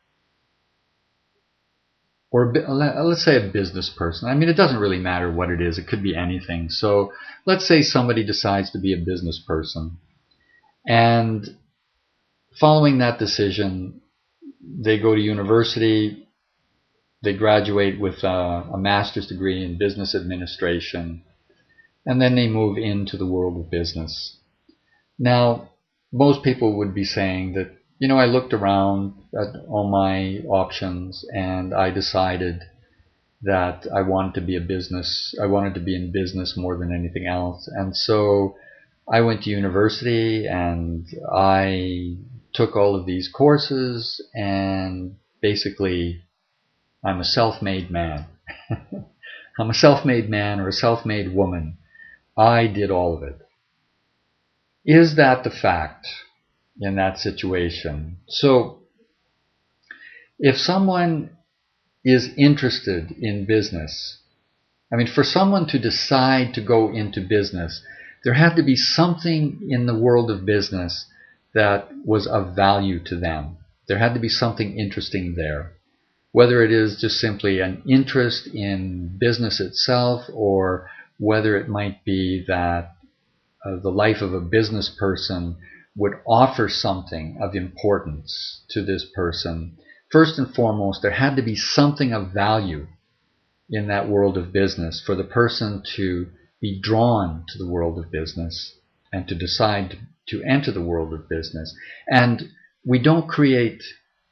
or let's say a business person. I mean, it doesn't really matter what it is. It could be anything. So let's say somebody decides to be a business person. And following that decision, they go to university, they graduate with a, a master's degree in business administration, and then they move into the world of business. Now, most people would be saying that, you know, I looked around at all my options and I decided that I wanted to be a business, I wanted to be in business more than anything else. And so I went to university and I took all of these courses, and basically I'm a self-made man. I'm a self-made man or a self-made woman. I did all of it. Is that the fact in that situation? So if someone is interested in business, I mean, for someone to decide to go into business, there had to be something in the world of business that was of value to them. There had to be something interesting there. Whether it is just simply an interest in business itself, or whether it might be that uh, the life of a business person would offer something of importance to this person. First and foremost, there had to be something of value in that world of business for the person to be drawn to the world of business and to decide to enter the world of business. And we don't create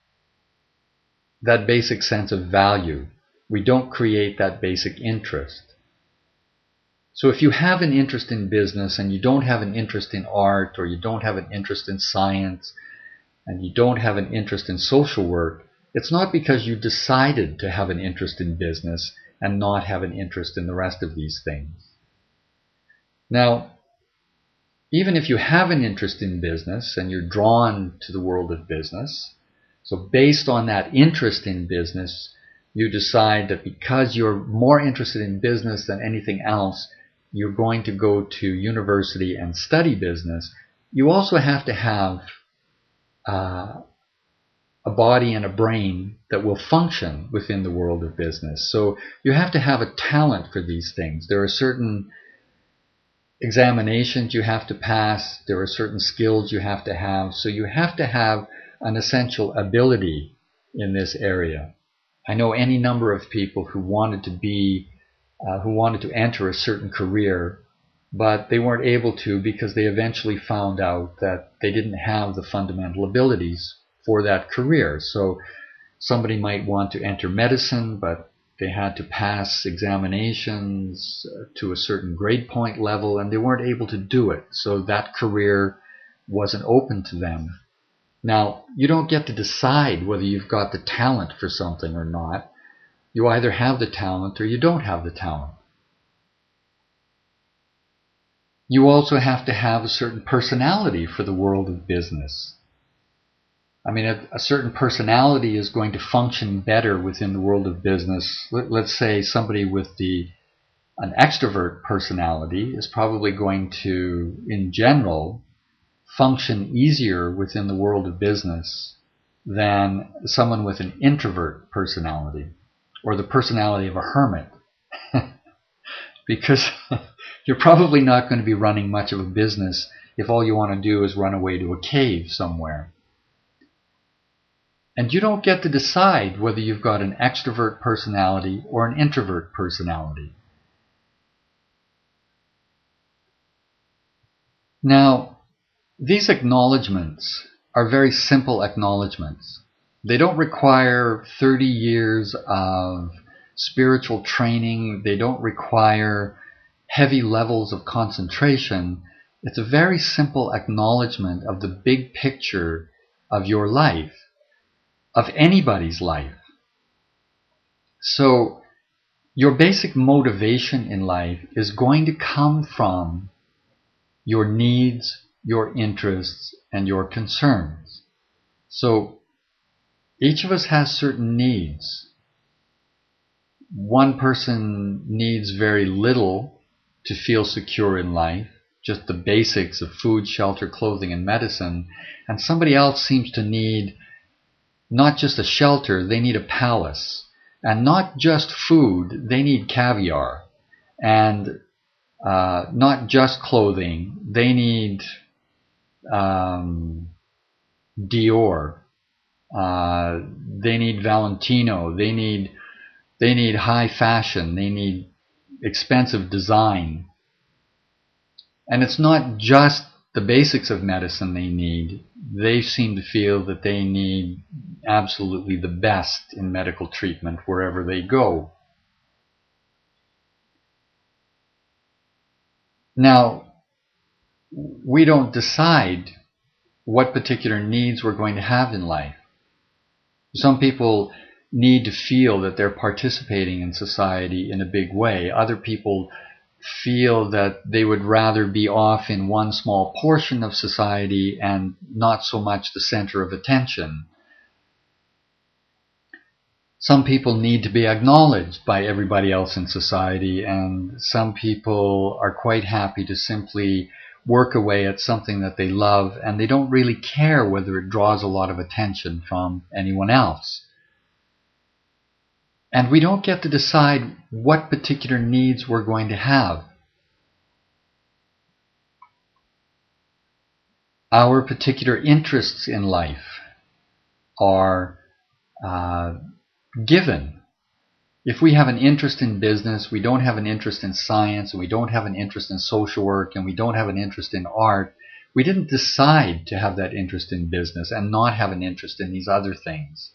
that basic sense of value. We don't create that basic interest. So if you have an interest in business and you don't have an interest in art, or you don't have an interest in science, and you don't have an interest in social work, it's not because you decided to have an interest in business and not have an interest in the rest of these things. Now, even if you have an interest in business and you're drawn to the world of business, so based on that interest in business, you decide that because you're more interested in business than anything else, you're going to go to university and study business. You also have to have uh, a body and a brain that will function within the world of business. So you have to have a talent for these things. There are certain examinations you have to pass. There are certain skills you have to have. So you have to have an essential ability in this area. I know any number of people who wanted to be, uh, who wanted to enter a certain career, but they weren't able to because they eventually found out that they didn't have the fundamental abilities for that career. So somebody might want to enter medicine, but they had to pass examinations to a certain grade point level, and they weren't able to do it. So that career wasn't open to them. Now, you don't get to decide whether you've got the talent for something or not. You either have the talent or you don't have the talent. You also have to have a certain personality for the world of business. I mean, a, a certain personality is going to function better within the world of business. Let, let's say somebody with the an extrovert personality is probably going to, in general, function easier within the world of business than someone with an introvert personality, or the personality of a hermit. Because you're probably not going to be running much of a business if all you want to do is run away to a cave somewhere. And you don't get to decide whether you've got an extrovert personality or an introvert personality. Now, these acknowledgements are very simple acknowledgements. They don't require thirty years of spiritual training. They don't require heavy levels of concentration. It's a very simple acknowledgement of the big picture of your life, of anybody's life. So your basic motivation in life is going to come from your needs, your interests, and your concerns. So each of us has certain needs. One person needs very little to feel secure in life, just the basics of food, shelter, clothing, and medicine. And somebody else seems to need not just a shelter, they need a palace. And not just food, they need caviar. And uh, not just clothing, they need um, Dior. Uh, they need Valentino. They need they need high fashion. They need expensive design. And it's not just the basics of medicine they need. They seem to feel that they need absolutely the best in medical treatment wherever they go. Now, we don't decide what particular needs we're going to have in life. Some people need to feel that they're participating in society in a big way. Other people feel that they would rather be off in one small portion of society and not so much the center of attention. Some people need to be acknowledged by everybody else in society, and some people are quite happy to simply work away at something that they love, and they don't really care whether it draws a lot of attention from anyone else. And we don't get to decide what particular needs we're going to have. Our particular interests in life are uh, given. If we have an interest in business, we don't have an interest in science, and we don't have an interest in social work, and we don't have an interest in art, we didn't decide to have that interest in business and not have an interest in these other things.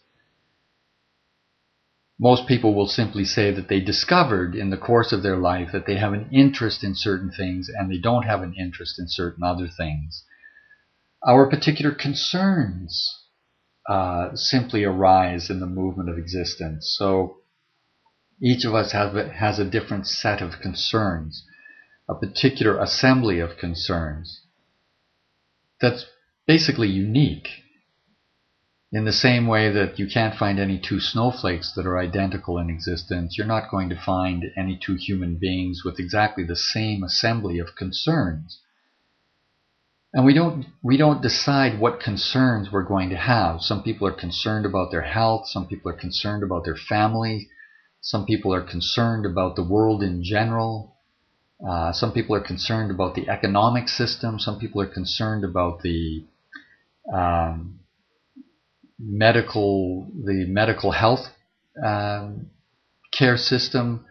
Most people will simply say that they discovered in the course of their life that they have an interest in certain things and they don't have an interest in certain other things. Our particular concerns uh, simply arise in the movement of existence. So each of us have a, has a different set of concerns, a particular assembly of concerns that's basically unique. In the same way that you can't find any two snowflakes that are identical in existence, you're not going to find any two human beings with exactly the same assembly of concerns. And we don't we don't decide what concerns we're going to have. Some people are concerned about their health. Some people are concerned about their family. Some people are concerned about the world in general. Uh, some people are concerned about the economic system. Some people are concerned about the um, medical the medical health um, care system.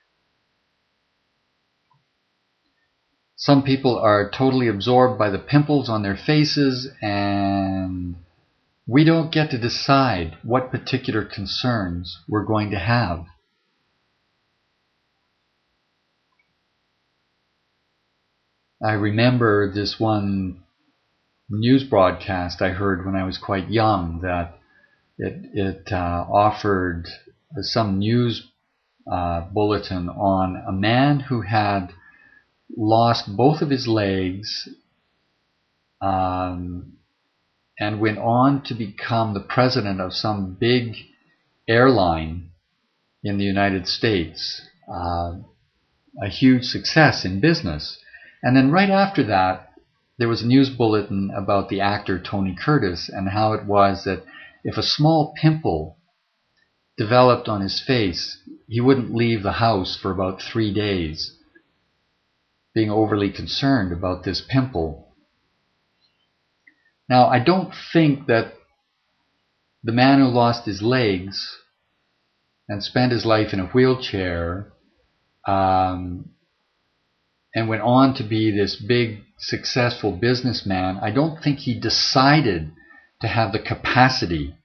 Some people are totally absorbed by the pimples on their faces, and we don't get to decide what particular concerns we're going to have. I remember this one news broadcast I heard when I was quite young, that it, it uh, offered some news uh, bulletin on a man who had lost both of his legs um, and went on to become the president of some big airline in the United States, uh, a huge success in business. And then right after that, there was a news bulletin about the actor Tony Curtis and how it was that if a small pimple developed on his face, he wouldn't leave the house for about three days, being overly concerned about this pimple. Now, I don't think that the man who lost his legs and spent his life in a wheelchair um, and went on to be this big, successful businessman, I don't think he decided to have the capacity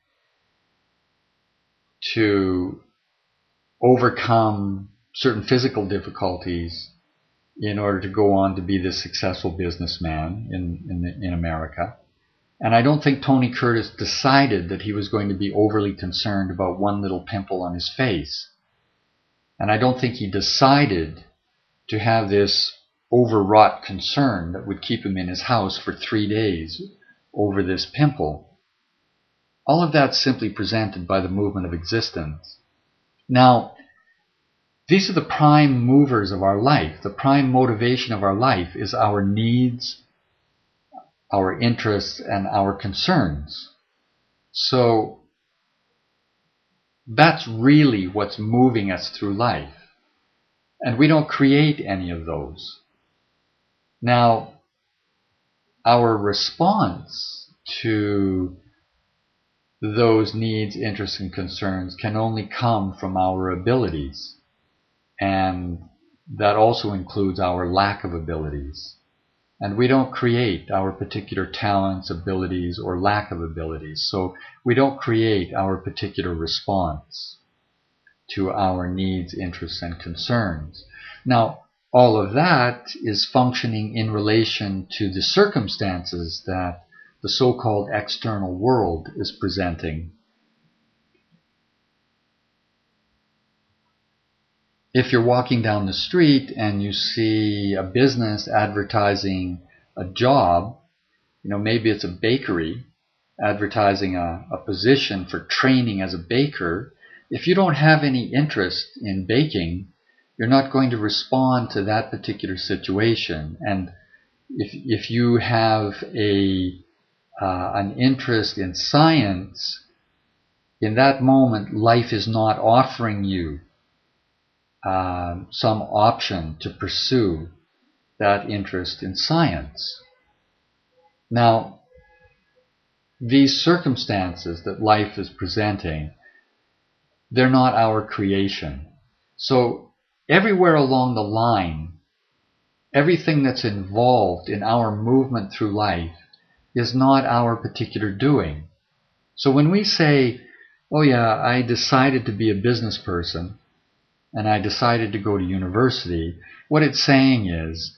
to overcome certain physical difficulties in order to go on to be this successful businessman in, in, in America. And I don't think Tony Curtis decided that he was going to be overly concerned about one little pimple on his face. And I don't think he decided to have this overwrought concern that would keep him in his house for three days over this pimple. All of that's simply presented by the movement of existence. Now, these are the prime movers of our life. The prime motivation of our life is our needs, our interests, and our concerns. So that's really what's moving us through life. And we don't create any of those. Now, our response to those needs, interests, and concerns can only come from our abilities. And that also includes our lack of abilities. And we don't create our particular talents, abilities, or lack of abilities. So we don't create our particular response to our needs, interests, and concerns. Now, all of that is functioning in relation to the circumstances that the so-called external world is presenting. If you're walking down the street and you see a business advertising a job, you know, maybe it's a bakery advertising a, a position for training as a baker, if you don't have any interest in baking, you're not going to respond to that particular situation. And if if you have a uh, an interest in science, in that moment, life is not offering you uh, some option to pursue that interest in science. Now, these circumstances that life is presenting, they're not our creation. So everywhere along the line, everything that's involved in our movement through life is not our particular doing. So when we say, oh yeah, I decided to be a business person and I decided to go to university, what it's saying is,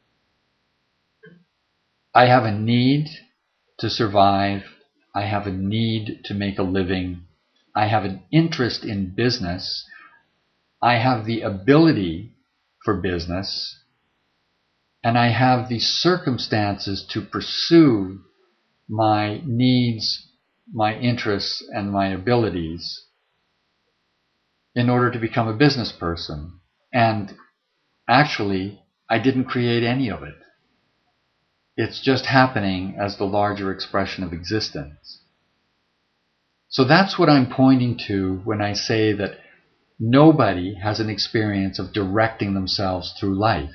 I have a need to survive, I have a need to make a living, I have an interest in business, I have the ability for business, and I have the circumstances to pursue my needs, my interests, and my abilities in order to become a business person. And actually, I didn't create any of it. It's just happening as the larger expression of existence. So that's what I'm pointing to when I say that nobody has an experience of directing themselves through life.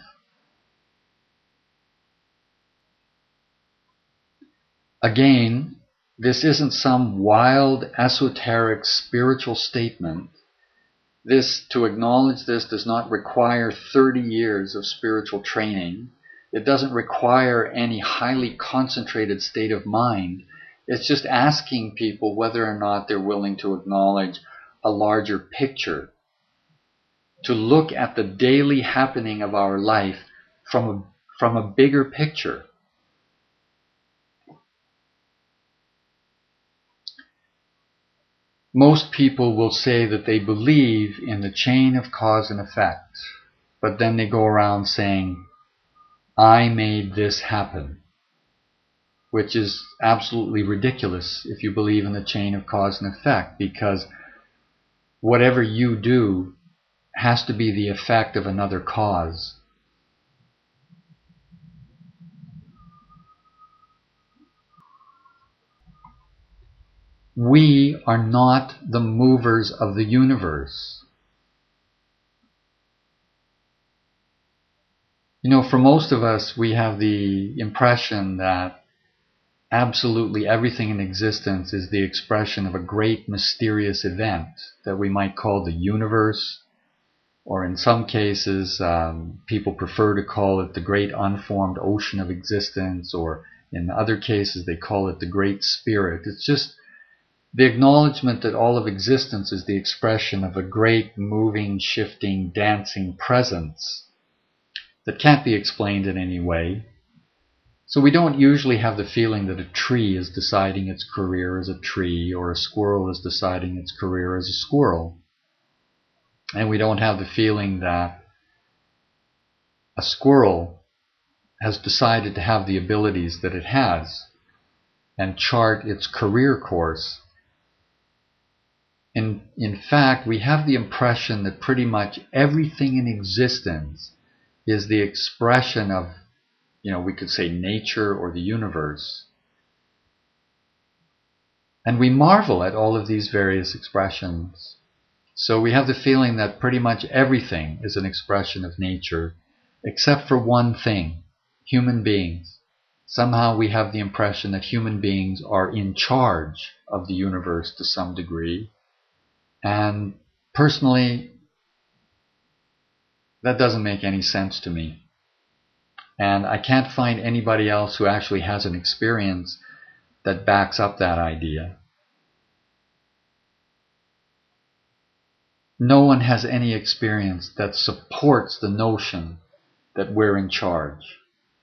Again, this isn't some wild, esoteric, spiritual statement. This, to acknowledge this, does not require thirty years of spiritual training. It doesn't require any highly concentrated state of mind. It's just asking people whether or not they're willing to acknowledge a larger picture, to look at the daily happening of our life from a, from a bigger picture. Most people will say that they believe in the chain of cause and effect, but then they go around saying, I made this happen, which is absolutely ridiculous if you believe in the chain of cause and effect, because whatever you do has to be the effect of another cause. We are not the movers of the universe. You know, for most of us, we have the impression that absolutely everything in existence is the expression of a great mysterious event that we might call the universe, or in some cases, um, people prefer to call it the great unformed ocean of existence, or in other cases, they call it the great spirit. It's just the acknowledgement that all of existence is the expression of a great, moving, shifting, dancing presence that can't be explained in any way. So we don't usually have the feeling that a tree is deciding its career as a tree, or a squirrel is deciding its career as a squirrel. And we don't have the feeling that a squirrel has decided to have the abilities that it has and chart its career course. In, in fact, we have the impression that pretty much everything in existence is the expression of, you know, we could say nature or the universe. And we marvel at all of these various expressions. So we have the feeling that pretty much everything is an expression of nature, except for one thing, human beings. Somehow we have the impression that human beings are in charge of the universe to some degree. And personally, that doesn't make any sense to me. And I can't find anybody else who actually has an experience that backs up that idea. No one has any experience that supports the notion that we're in charge.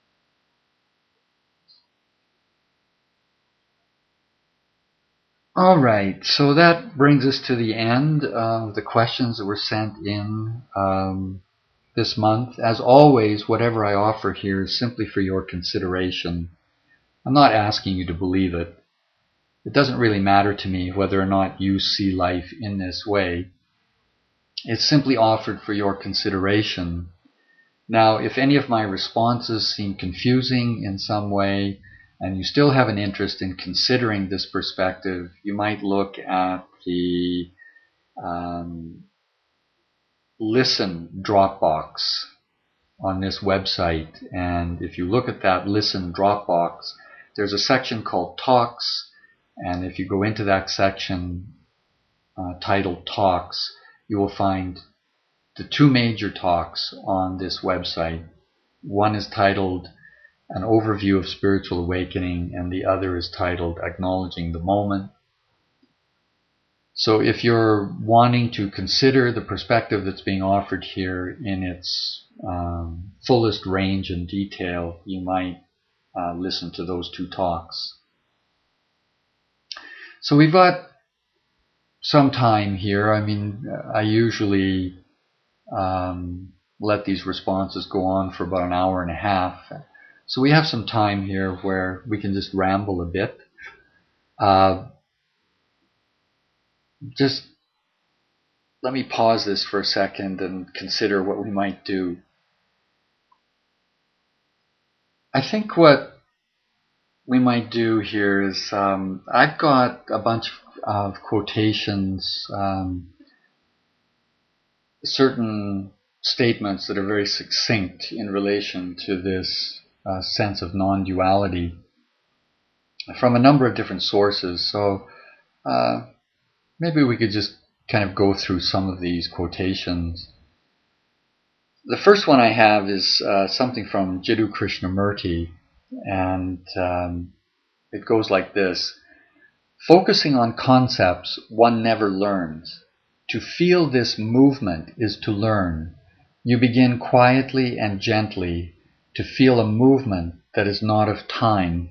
All right, so that brings us to the end of the questions that were sent in um, this month. As always, whatever I offer here is simply for your consideration. I'm not asking you to believe it. It doesn't really matter to me whether or not you see life in this way. It's simply offered for your consideration. Now, if any of my responses seem confusing in some way, and you still have an interest in considering this perspective, you might look at the um, Listen Dropbox on this website. And if you look at that Listen Dropbox, there's a section called Talks. And if you go into that section uh, titled Talks, you will find the two major talks on this website. One is titled An Overview of Spiritual Awakening, and the other is titled Acknowledging the Moment. So if you're wanting to consider the perspective that's being offered here in its um, fullest range and detail, you might uh, listen to those two talks. So we've got some time here. I mean, I usually um, let these responses go on for about an hour and a half. So we have some time here where we can just ramble a bit. Uh, just let me pause this for a second and consider what we might do. I think what we might do here is um, I've got a bunch of quotations, um, certain statements that are very succinct in relation to this uh, sense of non-duality from a number of different sources. So uh, maybe we could just kind of go through some of these quotations. The first one I have is uh, something from Jiddu Krishnamurti, and um, it goes like this. Focusing on concepts one never learns. To feel this movement is to learn. You begin quietly and gently to feel a movement that is not of time.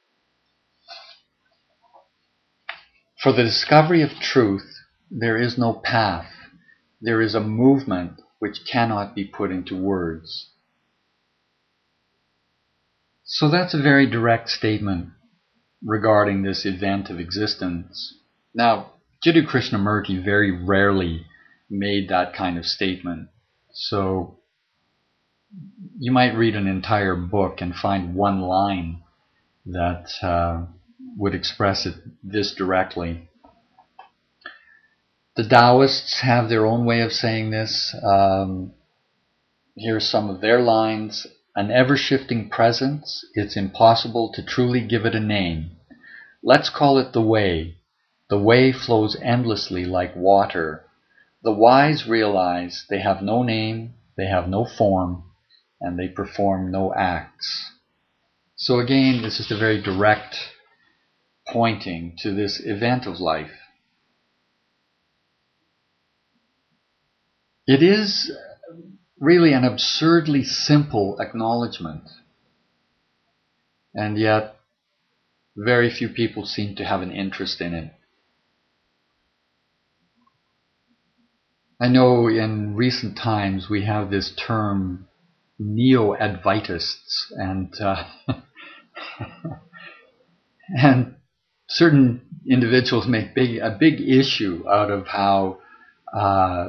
For the discovery of truth, there is no path. There is a movement which cannot be put into words. So that's a very direct statement regarding this event of existence. Now, Jiddu Krishnamurti very rarely made that kind of statement. So you might read an entire book and find one line that uh, would express it this directly. The Taoists have their own way of saying this. Um, here's some of their lines. An ever-shifting presence, it's impossible to truly give it a name. Let's call it the way. The way flows endlessly like water. The wise realize they have no name, they have no form, and they perform no acts. So again, this is a very direct pointing to this event of life. It is really an absurdly simple acknowledgement, and yet very few people seem to have an interest in it. I know in recent times we have this term neo-Advaitists, and uh, and certain individuals make big a big issue out of how uh,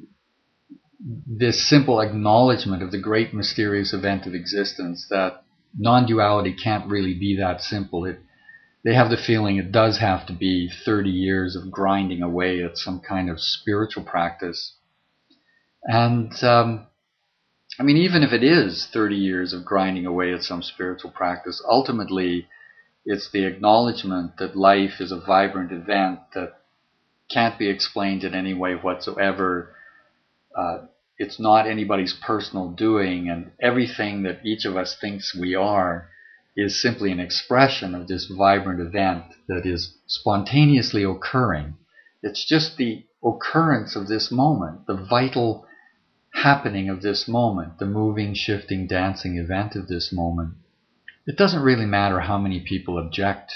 this simple acknowledgement of the great mysterious event of existence, that non-duality can't really be that simple. It, they have the feeling it does have to be thirty years of grinding away at some kind of spiritual practice. And um, I mean, even if it is thirty years of grinding away at some spiritual practice, ultimately it's the acknowledgement that life is a vibrant event that can't be explained in any way whatsoever. Uh, it's not anybody's personal doing, and everything that each of us thinks we are is simply an expression of this vibrant event that is spontaneously occurring. It's just the occurrence of this moment, the vital happening of this moment, the moving, shifting, dancing event of this moment. It doesn't really matter how many people object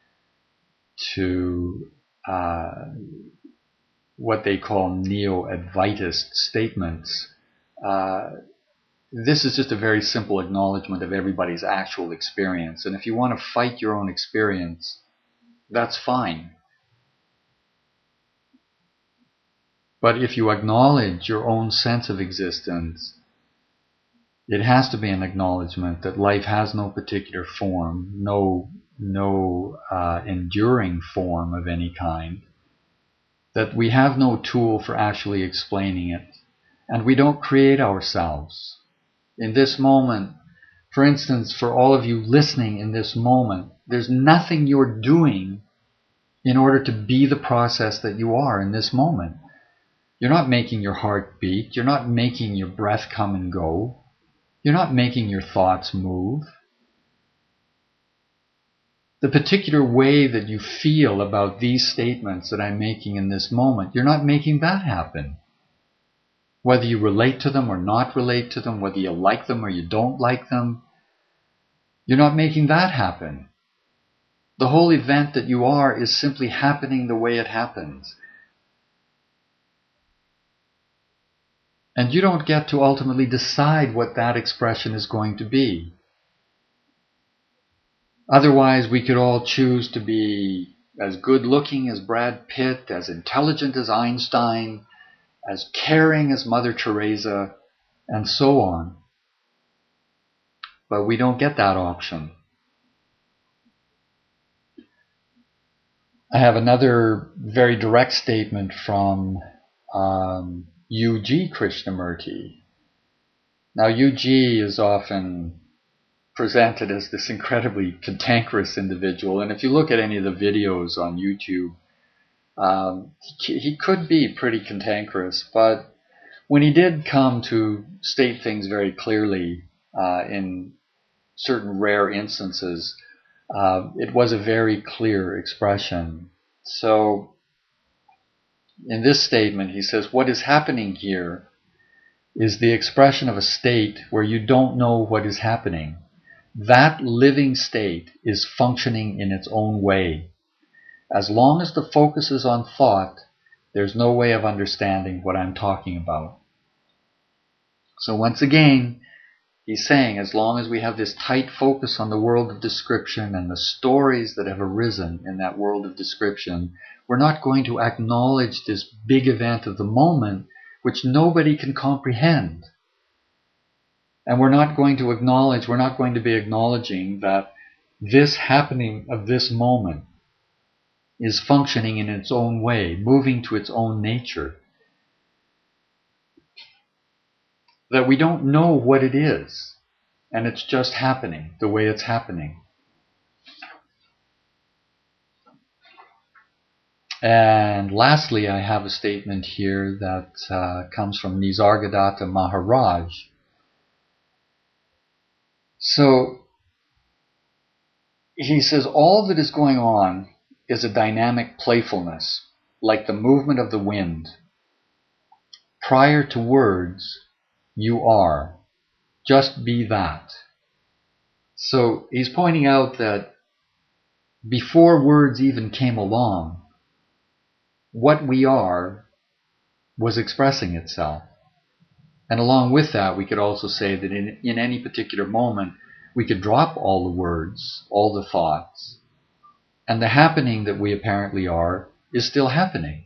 to uh, what they call neo-Advaitist statements. Uh, this is just a very simple acknowledgement of everybody's actual experience. And if you want to fight your own experience, that's fine. But if you acknowledge your own sense of existence, it has to be an acknowledgement that life has no particular form, no, no uh, enduring form of any kind, that we have no tool for actually explaining it, and we don't create ourselves. In this moment, for instance, for all of you listening in this moment, there's nothing you're doing in order to be the process that you are in this moment. You're not making your heart beat. You're not making your breath come and go. You're not making your thoughts move. The particular way that you feel about these statements that I'm making in this moment, you're not making that happen. Whether you relate to them or not relate to them, whether you like them or you don't like them, you're not making that happen. The whole event that you are is simply happening the way it happens. And you don't get to ultimately decide what that expression is going to be. Otherwise, we could all choose to be as good looking as Brad Pitt, as intelligent as Einstein, as caring as Mother Teresa, and so on. But we don't get that option. I have another very direct statement from um, U G Krishnamurti. Now, U G is often presented as this incredibly cantankerous individual, and if you look at any of the videos on YouTube, um, he, he could be pretty cantankerous, but when he did come to state things very clearly uh, in certain rare instances, uh, it was a very clear expression. So in this statement, he says, what is happening here is the expression of a state where you don't know what is happening. That living state is functioning in its own way. As long as the focus is on thought, there's no way of understanding what I'm talking about. So once again, he's saying as long as we have this tight focus on the world of description and the stories that have arisen in that world of description, we're not going to acknowledge this big event of the moment which nobody can comprehend. And we're not going to acknowledge, we're not going to be acknowledging that this happening of this moment is functioning in its own way, moving to its own nature. That we don't know what it is, and it's just happening the way it's happening. And lastly, I have a statement here that uh, comes from Nisargadatta Maharaj. So he says, all that is going on is a dynamic playfulness, like the movement of the wind. Prior to words, you are. Just be that. So he's pointing out that before words even came along, what we are was expressing itself. And along with that, we could also say that in, in any particular moment, we could drop all the words, all the thoughts, and the happening that we apparently are is still happening.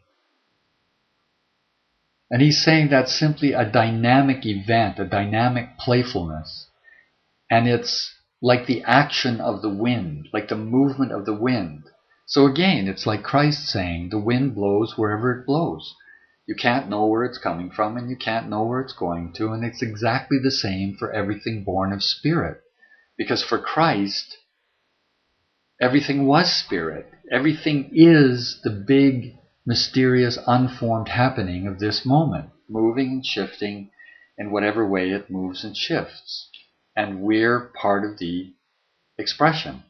And he's saying that's simply a dynamic event, a dynamic playfulness. And it's like the action of the wind, like the movement of the wind. So again, it's like Christ saying, the wind blows wherever it blows. You can't know where it's coming from and you can't know where it's going to. And it's exactly the same for everything born of spirit. Because for Christ, everything was spirit. Everything is the big, mysterious, unformed happening of this moment, moving and shifting in whatever way it moves and shifts. And we're part of the expression.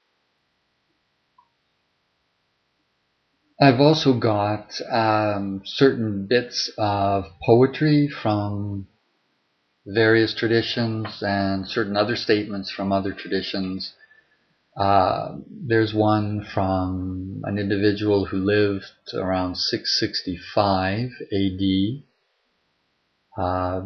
I've also got um, certain bits of poetry from various traditions and certain other statements from other traditions. Uh, there's one from an individual who lived around six sixty-five A D. Uh,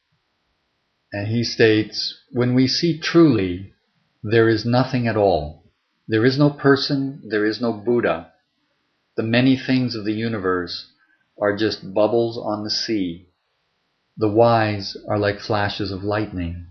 and he states, when we see truly, there is nothing at all. There is no person, there is no Buddha. The many things of the universe are just bubbles on the sea. The wise are like flashes of lightning.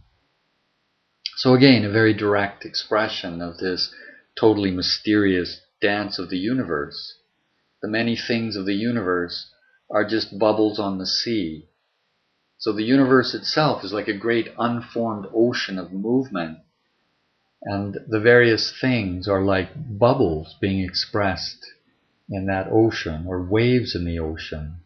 So again, a very direct expression of this totally mysterious dance of the universe. The many things of the universe are just bubbles on the sea. So the universe itself is like a great unformed ocean of movement. And the various things are like bubbles being expressed in that ocean, or waves in the ocean.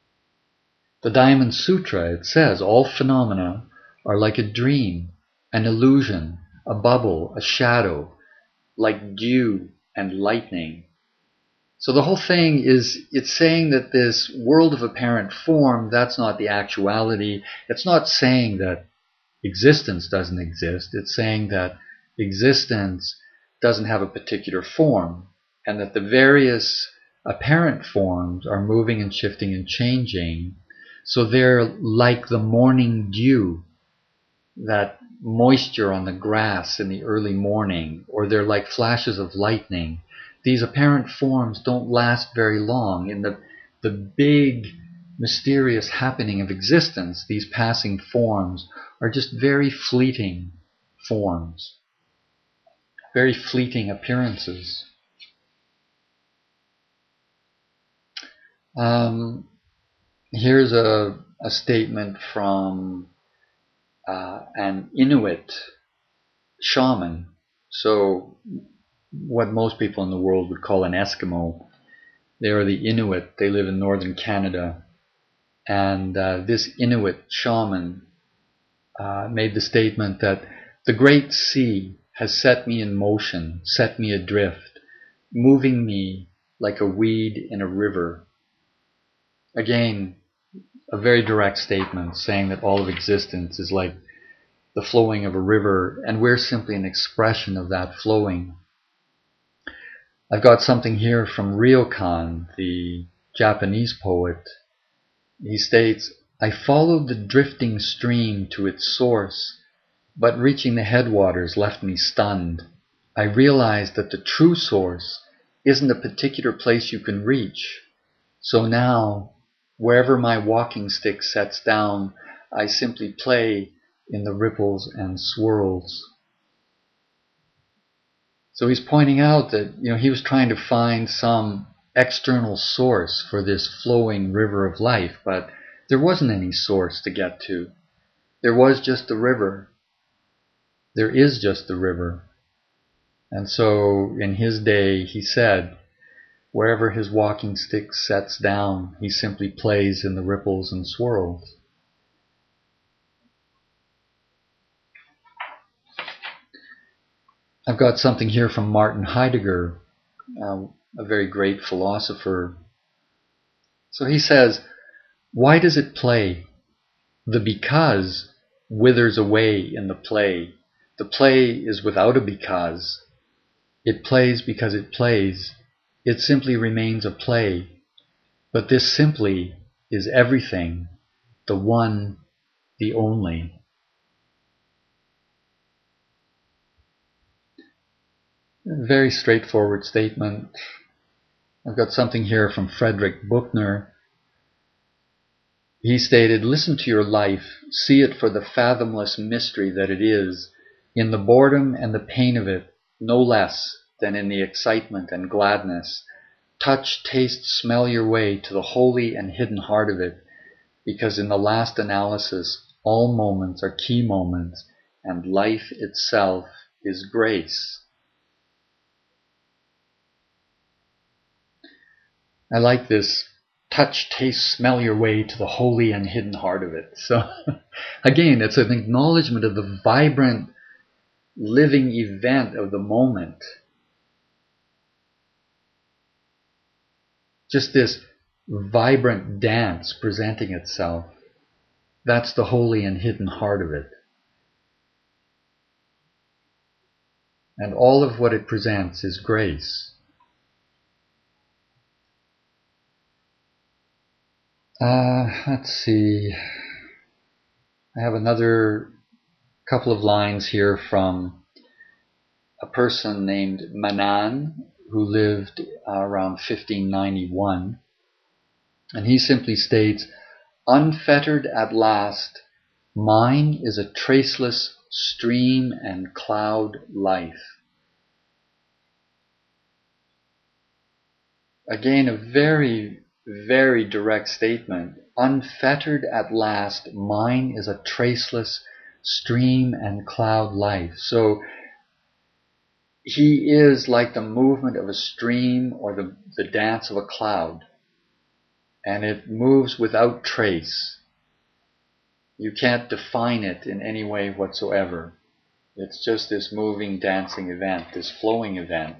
The Diamond Sutra, it says, all phenomena are like a dream, an illusion, a bubble, a shadow, like dew and lightning. So the whole thing is, it's saying that this world of apparent form, that's not the actuality. It's not saying that existence doesn't exist. It's saying that existence doesn't have a particular form, and that the various apparent forms are moving and shifting and changing. So they're like the morning dew, that moisture on the grass in the early morning, or they're like flashes of lightning. These apparent forms don't last very long. In the, the big, mysterious happening of existence, these passing forms are just very fleeting forms, very fleeting appearances. Um, here's a, a statement from uh, an Inuit shaman. So what most people in the world would call an Eskimo. They are the Inuit. They live in northern Canada. And uh, this Inuit shaman uh, made the statement that the great sea has set me in motion, set me adrift, moving me like a weed in a river. Again, a very direct statement saying that all of existence is like the flowing of a river, and we're simply an expression of that flowing. I've got something here from Ryokan, the Japanese poet. He states, I followed the drifting stream to its source, but reaching the headwaters left me stunned. I realized that the true source isn't a particular place you can reach. So now, wherever my walking stick sets down, I simply play in the ripples and swirls. So he's pointing out that, you know, he was trying to find some external source for this flowing river of life, but there wasn't any source to get to. There was just the river. There is just the river. And so in his day, he said, wherever his walking stick sets down, he simply plays in the ripples and swirls. I've got something here from Martin Heidegger, uh, a very great philosopher. So he says, why does it play? The because withers away in the play. The play is without a because. It plays because it plays. It simply remains a play. But this simply is everything, the one, the only. A very straightforward statement. I've got something here from Frederick Buchner. He stated, listen to your life, see it for the fathomless mystery that it is, in the boredom and the pain of it, no less than in the excitement and gladness. Touch, taste, smell your way to the holy and hidden heart of it, because in the last analysis, all moments are key moments, and life itself is grace. I like this. Touch, taste, smell your way to the holy and hidden heart of it. So again, it's an acknowledgement of the vibrant, living event of the moment. Just this vibrant dance presenting itself. That's the holy and hidden heart of it. And all of what it presents is grace. Uh, let's see. I have another couple of lines here from a person named Manan, who lived uh, around fifteen ninety-one. And he simply states, unfettered at last, mine is a traceless stream and cloud life. Again, a very, very direct statement. Unfettered at last, mine is a traceless stream and cloud life. So he is like the movement of a stream or the, the dance of a cloud. And it moves without trace. You can't define it in any way whatsoever. It's just this moving, dancing event, this flowing event.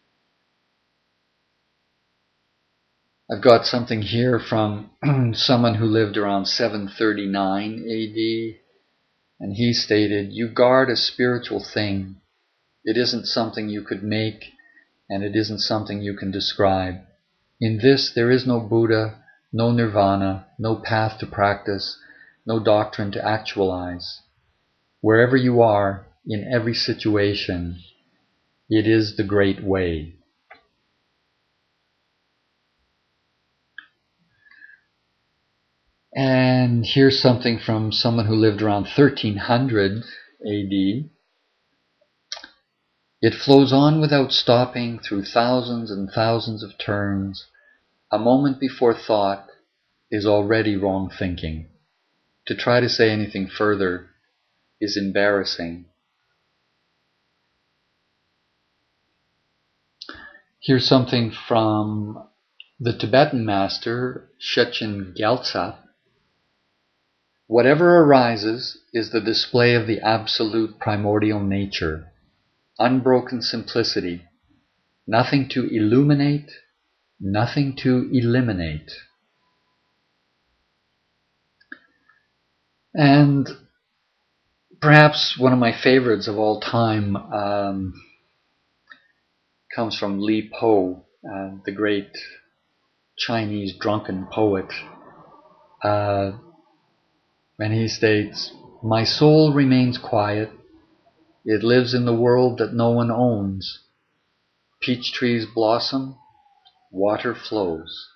I've got something here from someone who lived around seven thirty-nine A D, and he stated, you guard a spiritual thing. It isn't something you could make, and it isn't something you can describe. In this, there is no Buddha, no nirvana, no path to practice, no doctrine to actualize. Wherever you are, in every situation, it is the great way. And here's something from someone who lived around thirteen hundred A D. It flows on without stopping through thousands and thousands of turns, A moment before thought is already wrong thinking. To try to say anything further is embarrassing. Here's something from the Tibetan master Shechen Gyaltsab. Whatever arises is the display of the absolute primordial nature, unbroken simplicity, nothing to illuminate, nothing to eliminate. And perhaps one of my favorites of all time um, comes from Li Po, uh, the great Chinese drunken poet. Uh, and he states, "My soul remains quiet. It lives in the world that no one owns. Peach trees blossom, water flows."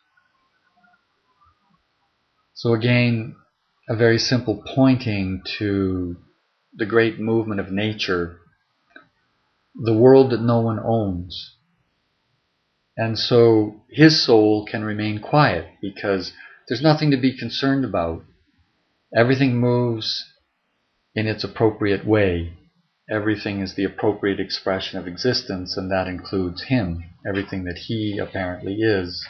So again, a very simple pointing to the great movement of nature, the world that no one owns. And so his soul can remain quiet because there's nothing to be concerned about. Everything moves in its appropriate way. Everything is the appropriate expression of existence, and that includes him, everything that he apparently is.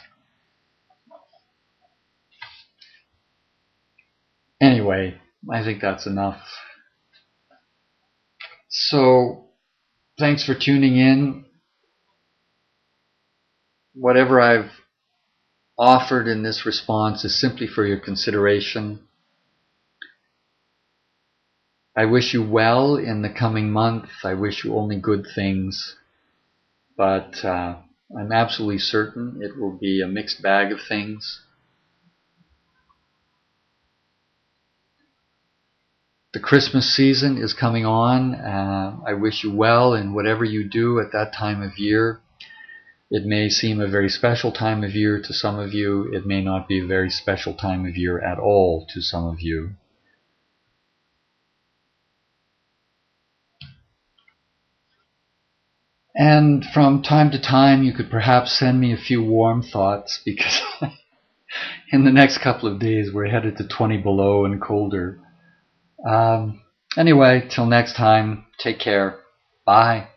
Anyway, I think that's enough. So, thanks for tuning in. Whatever I've offered in this response is simply for your consideration. I wish you well in the coming month. I wish you only good things. But uh, I'm absolutely certain it will be a mixed bag of things. The Christmas season is coming on. Uh, I wish you well in whatever you do at that time of year. It may seem a very special time of year to some of you. It may not be a very special time of year at all to some of you. And from time to time, you could perhaps send me a few warm thoughts, because in the next couple of days, we're headed to twenty below and colder. Um, anyway, till next time, take care. Bye.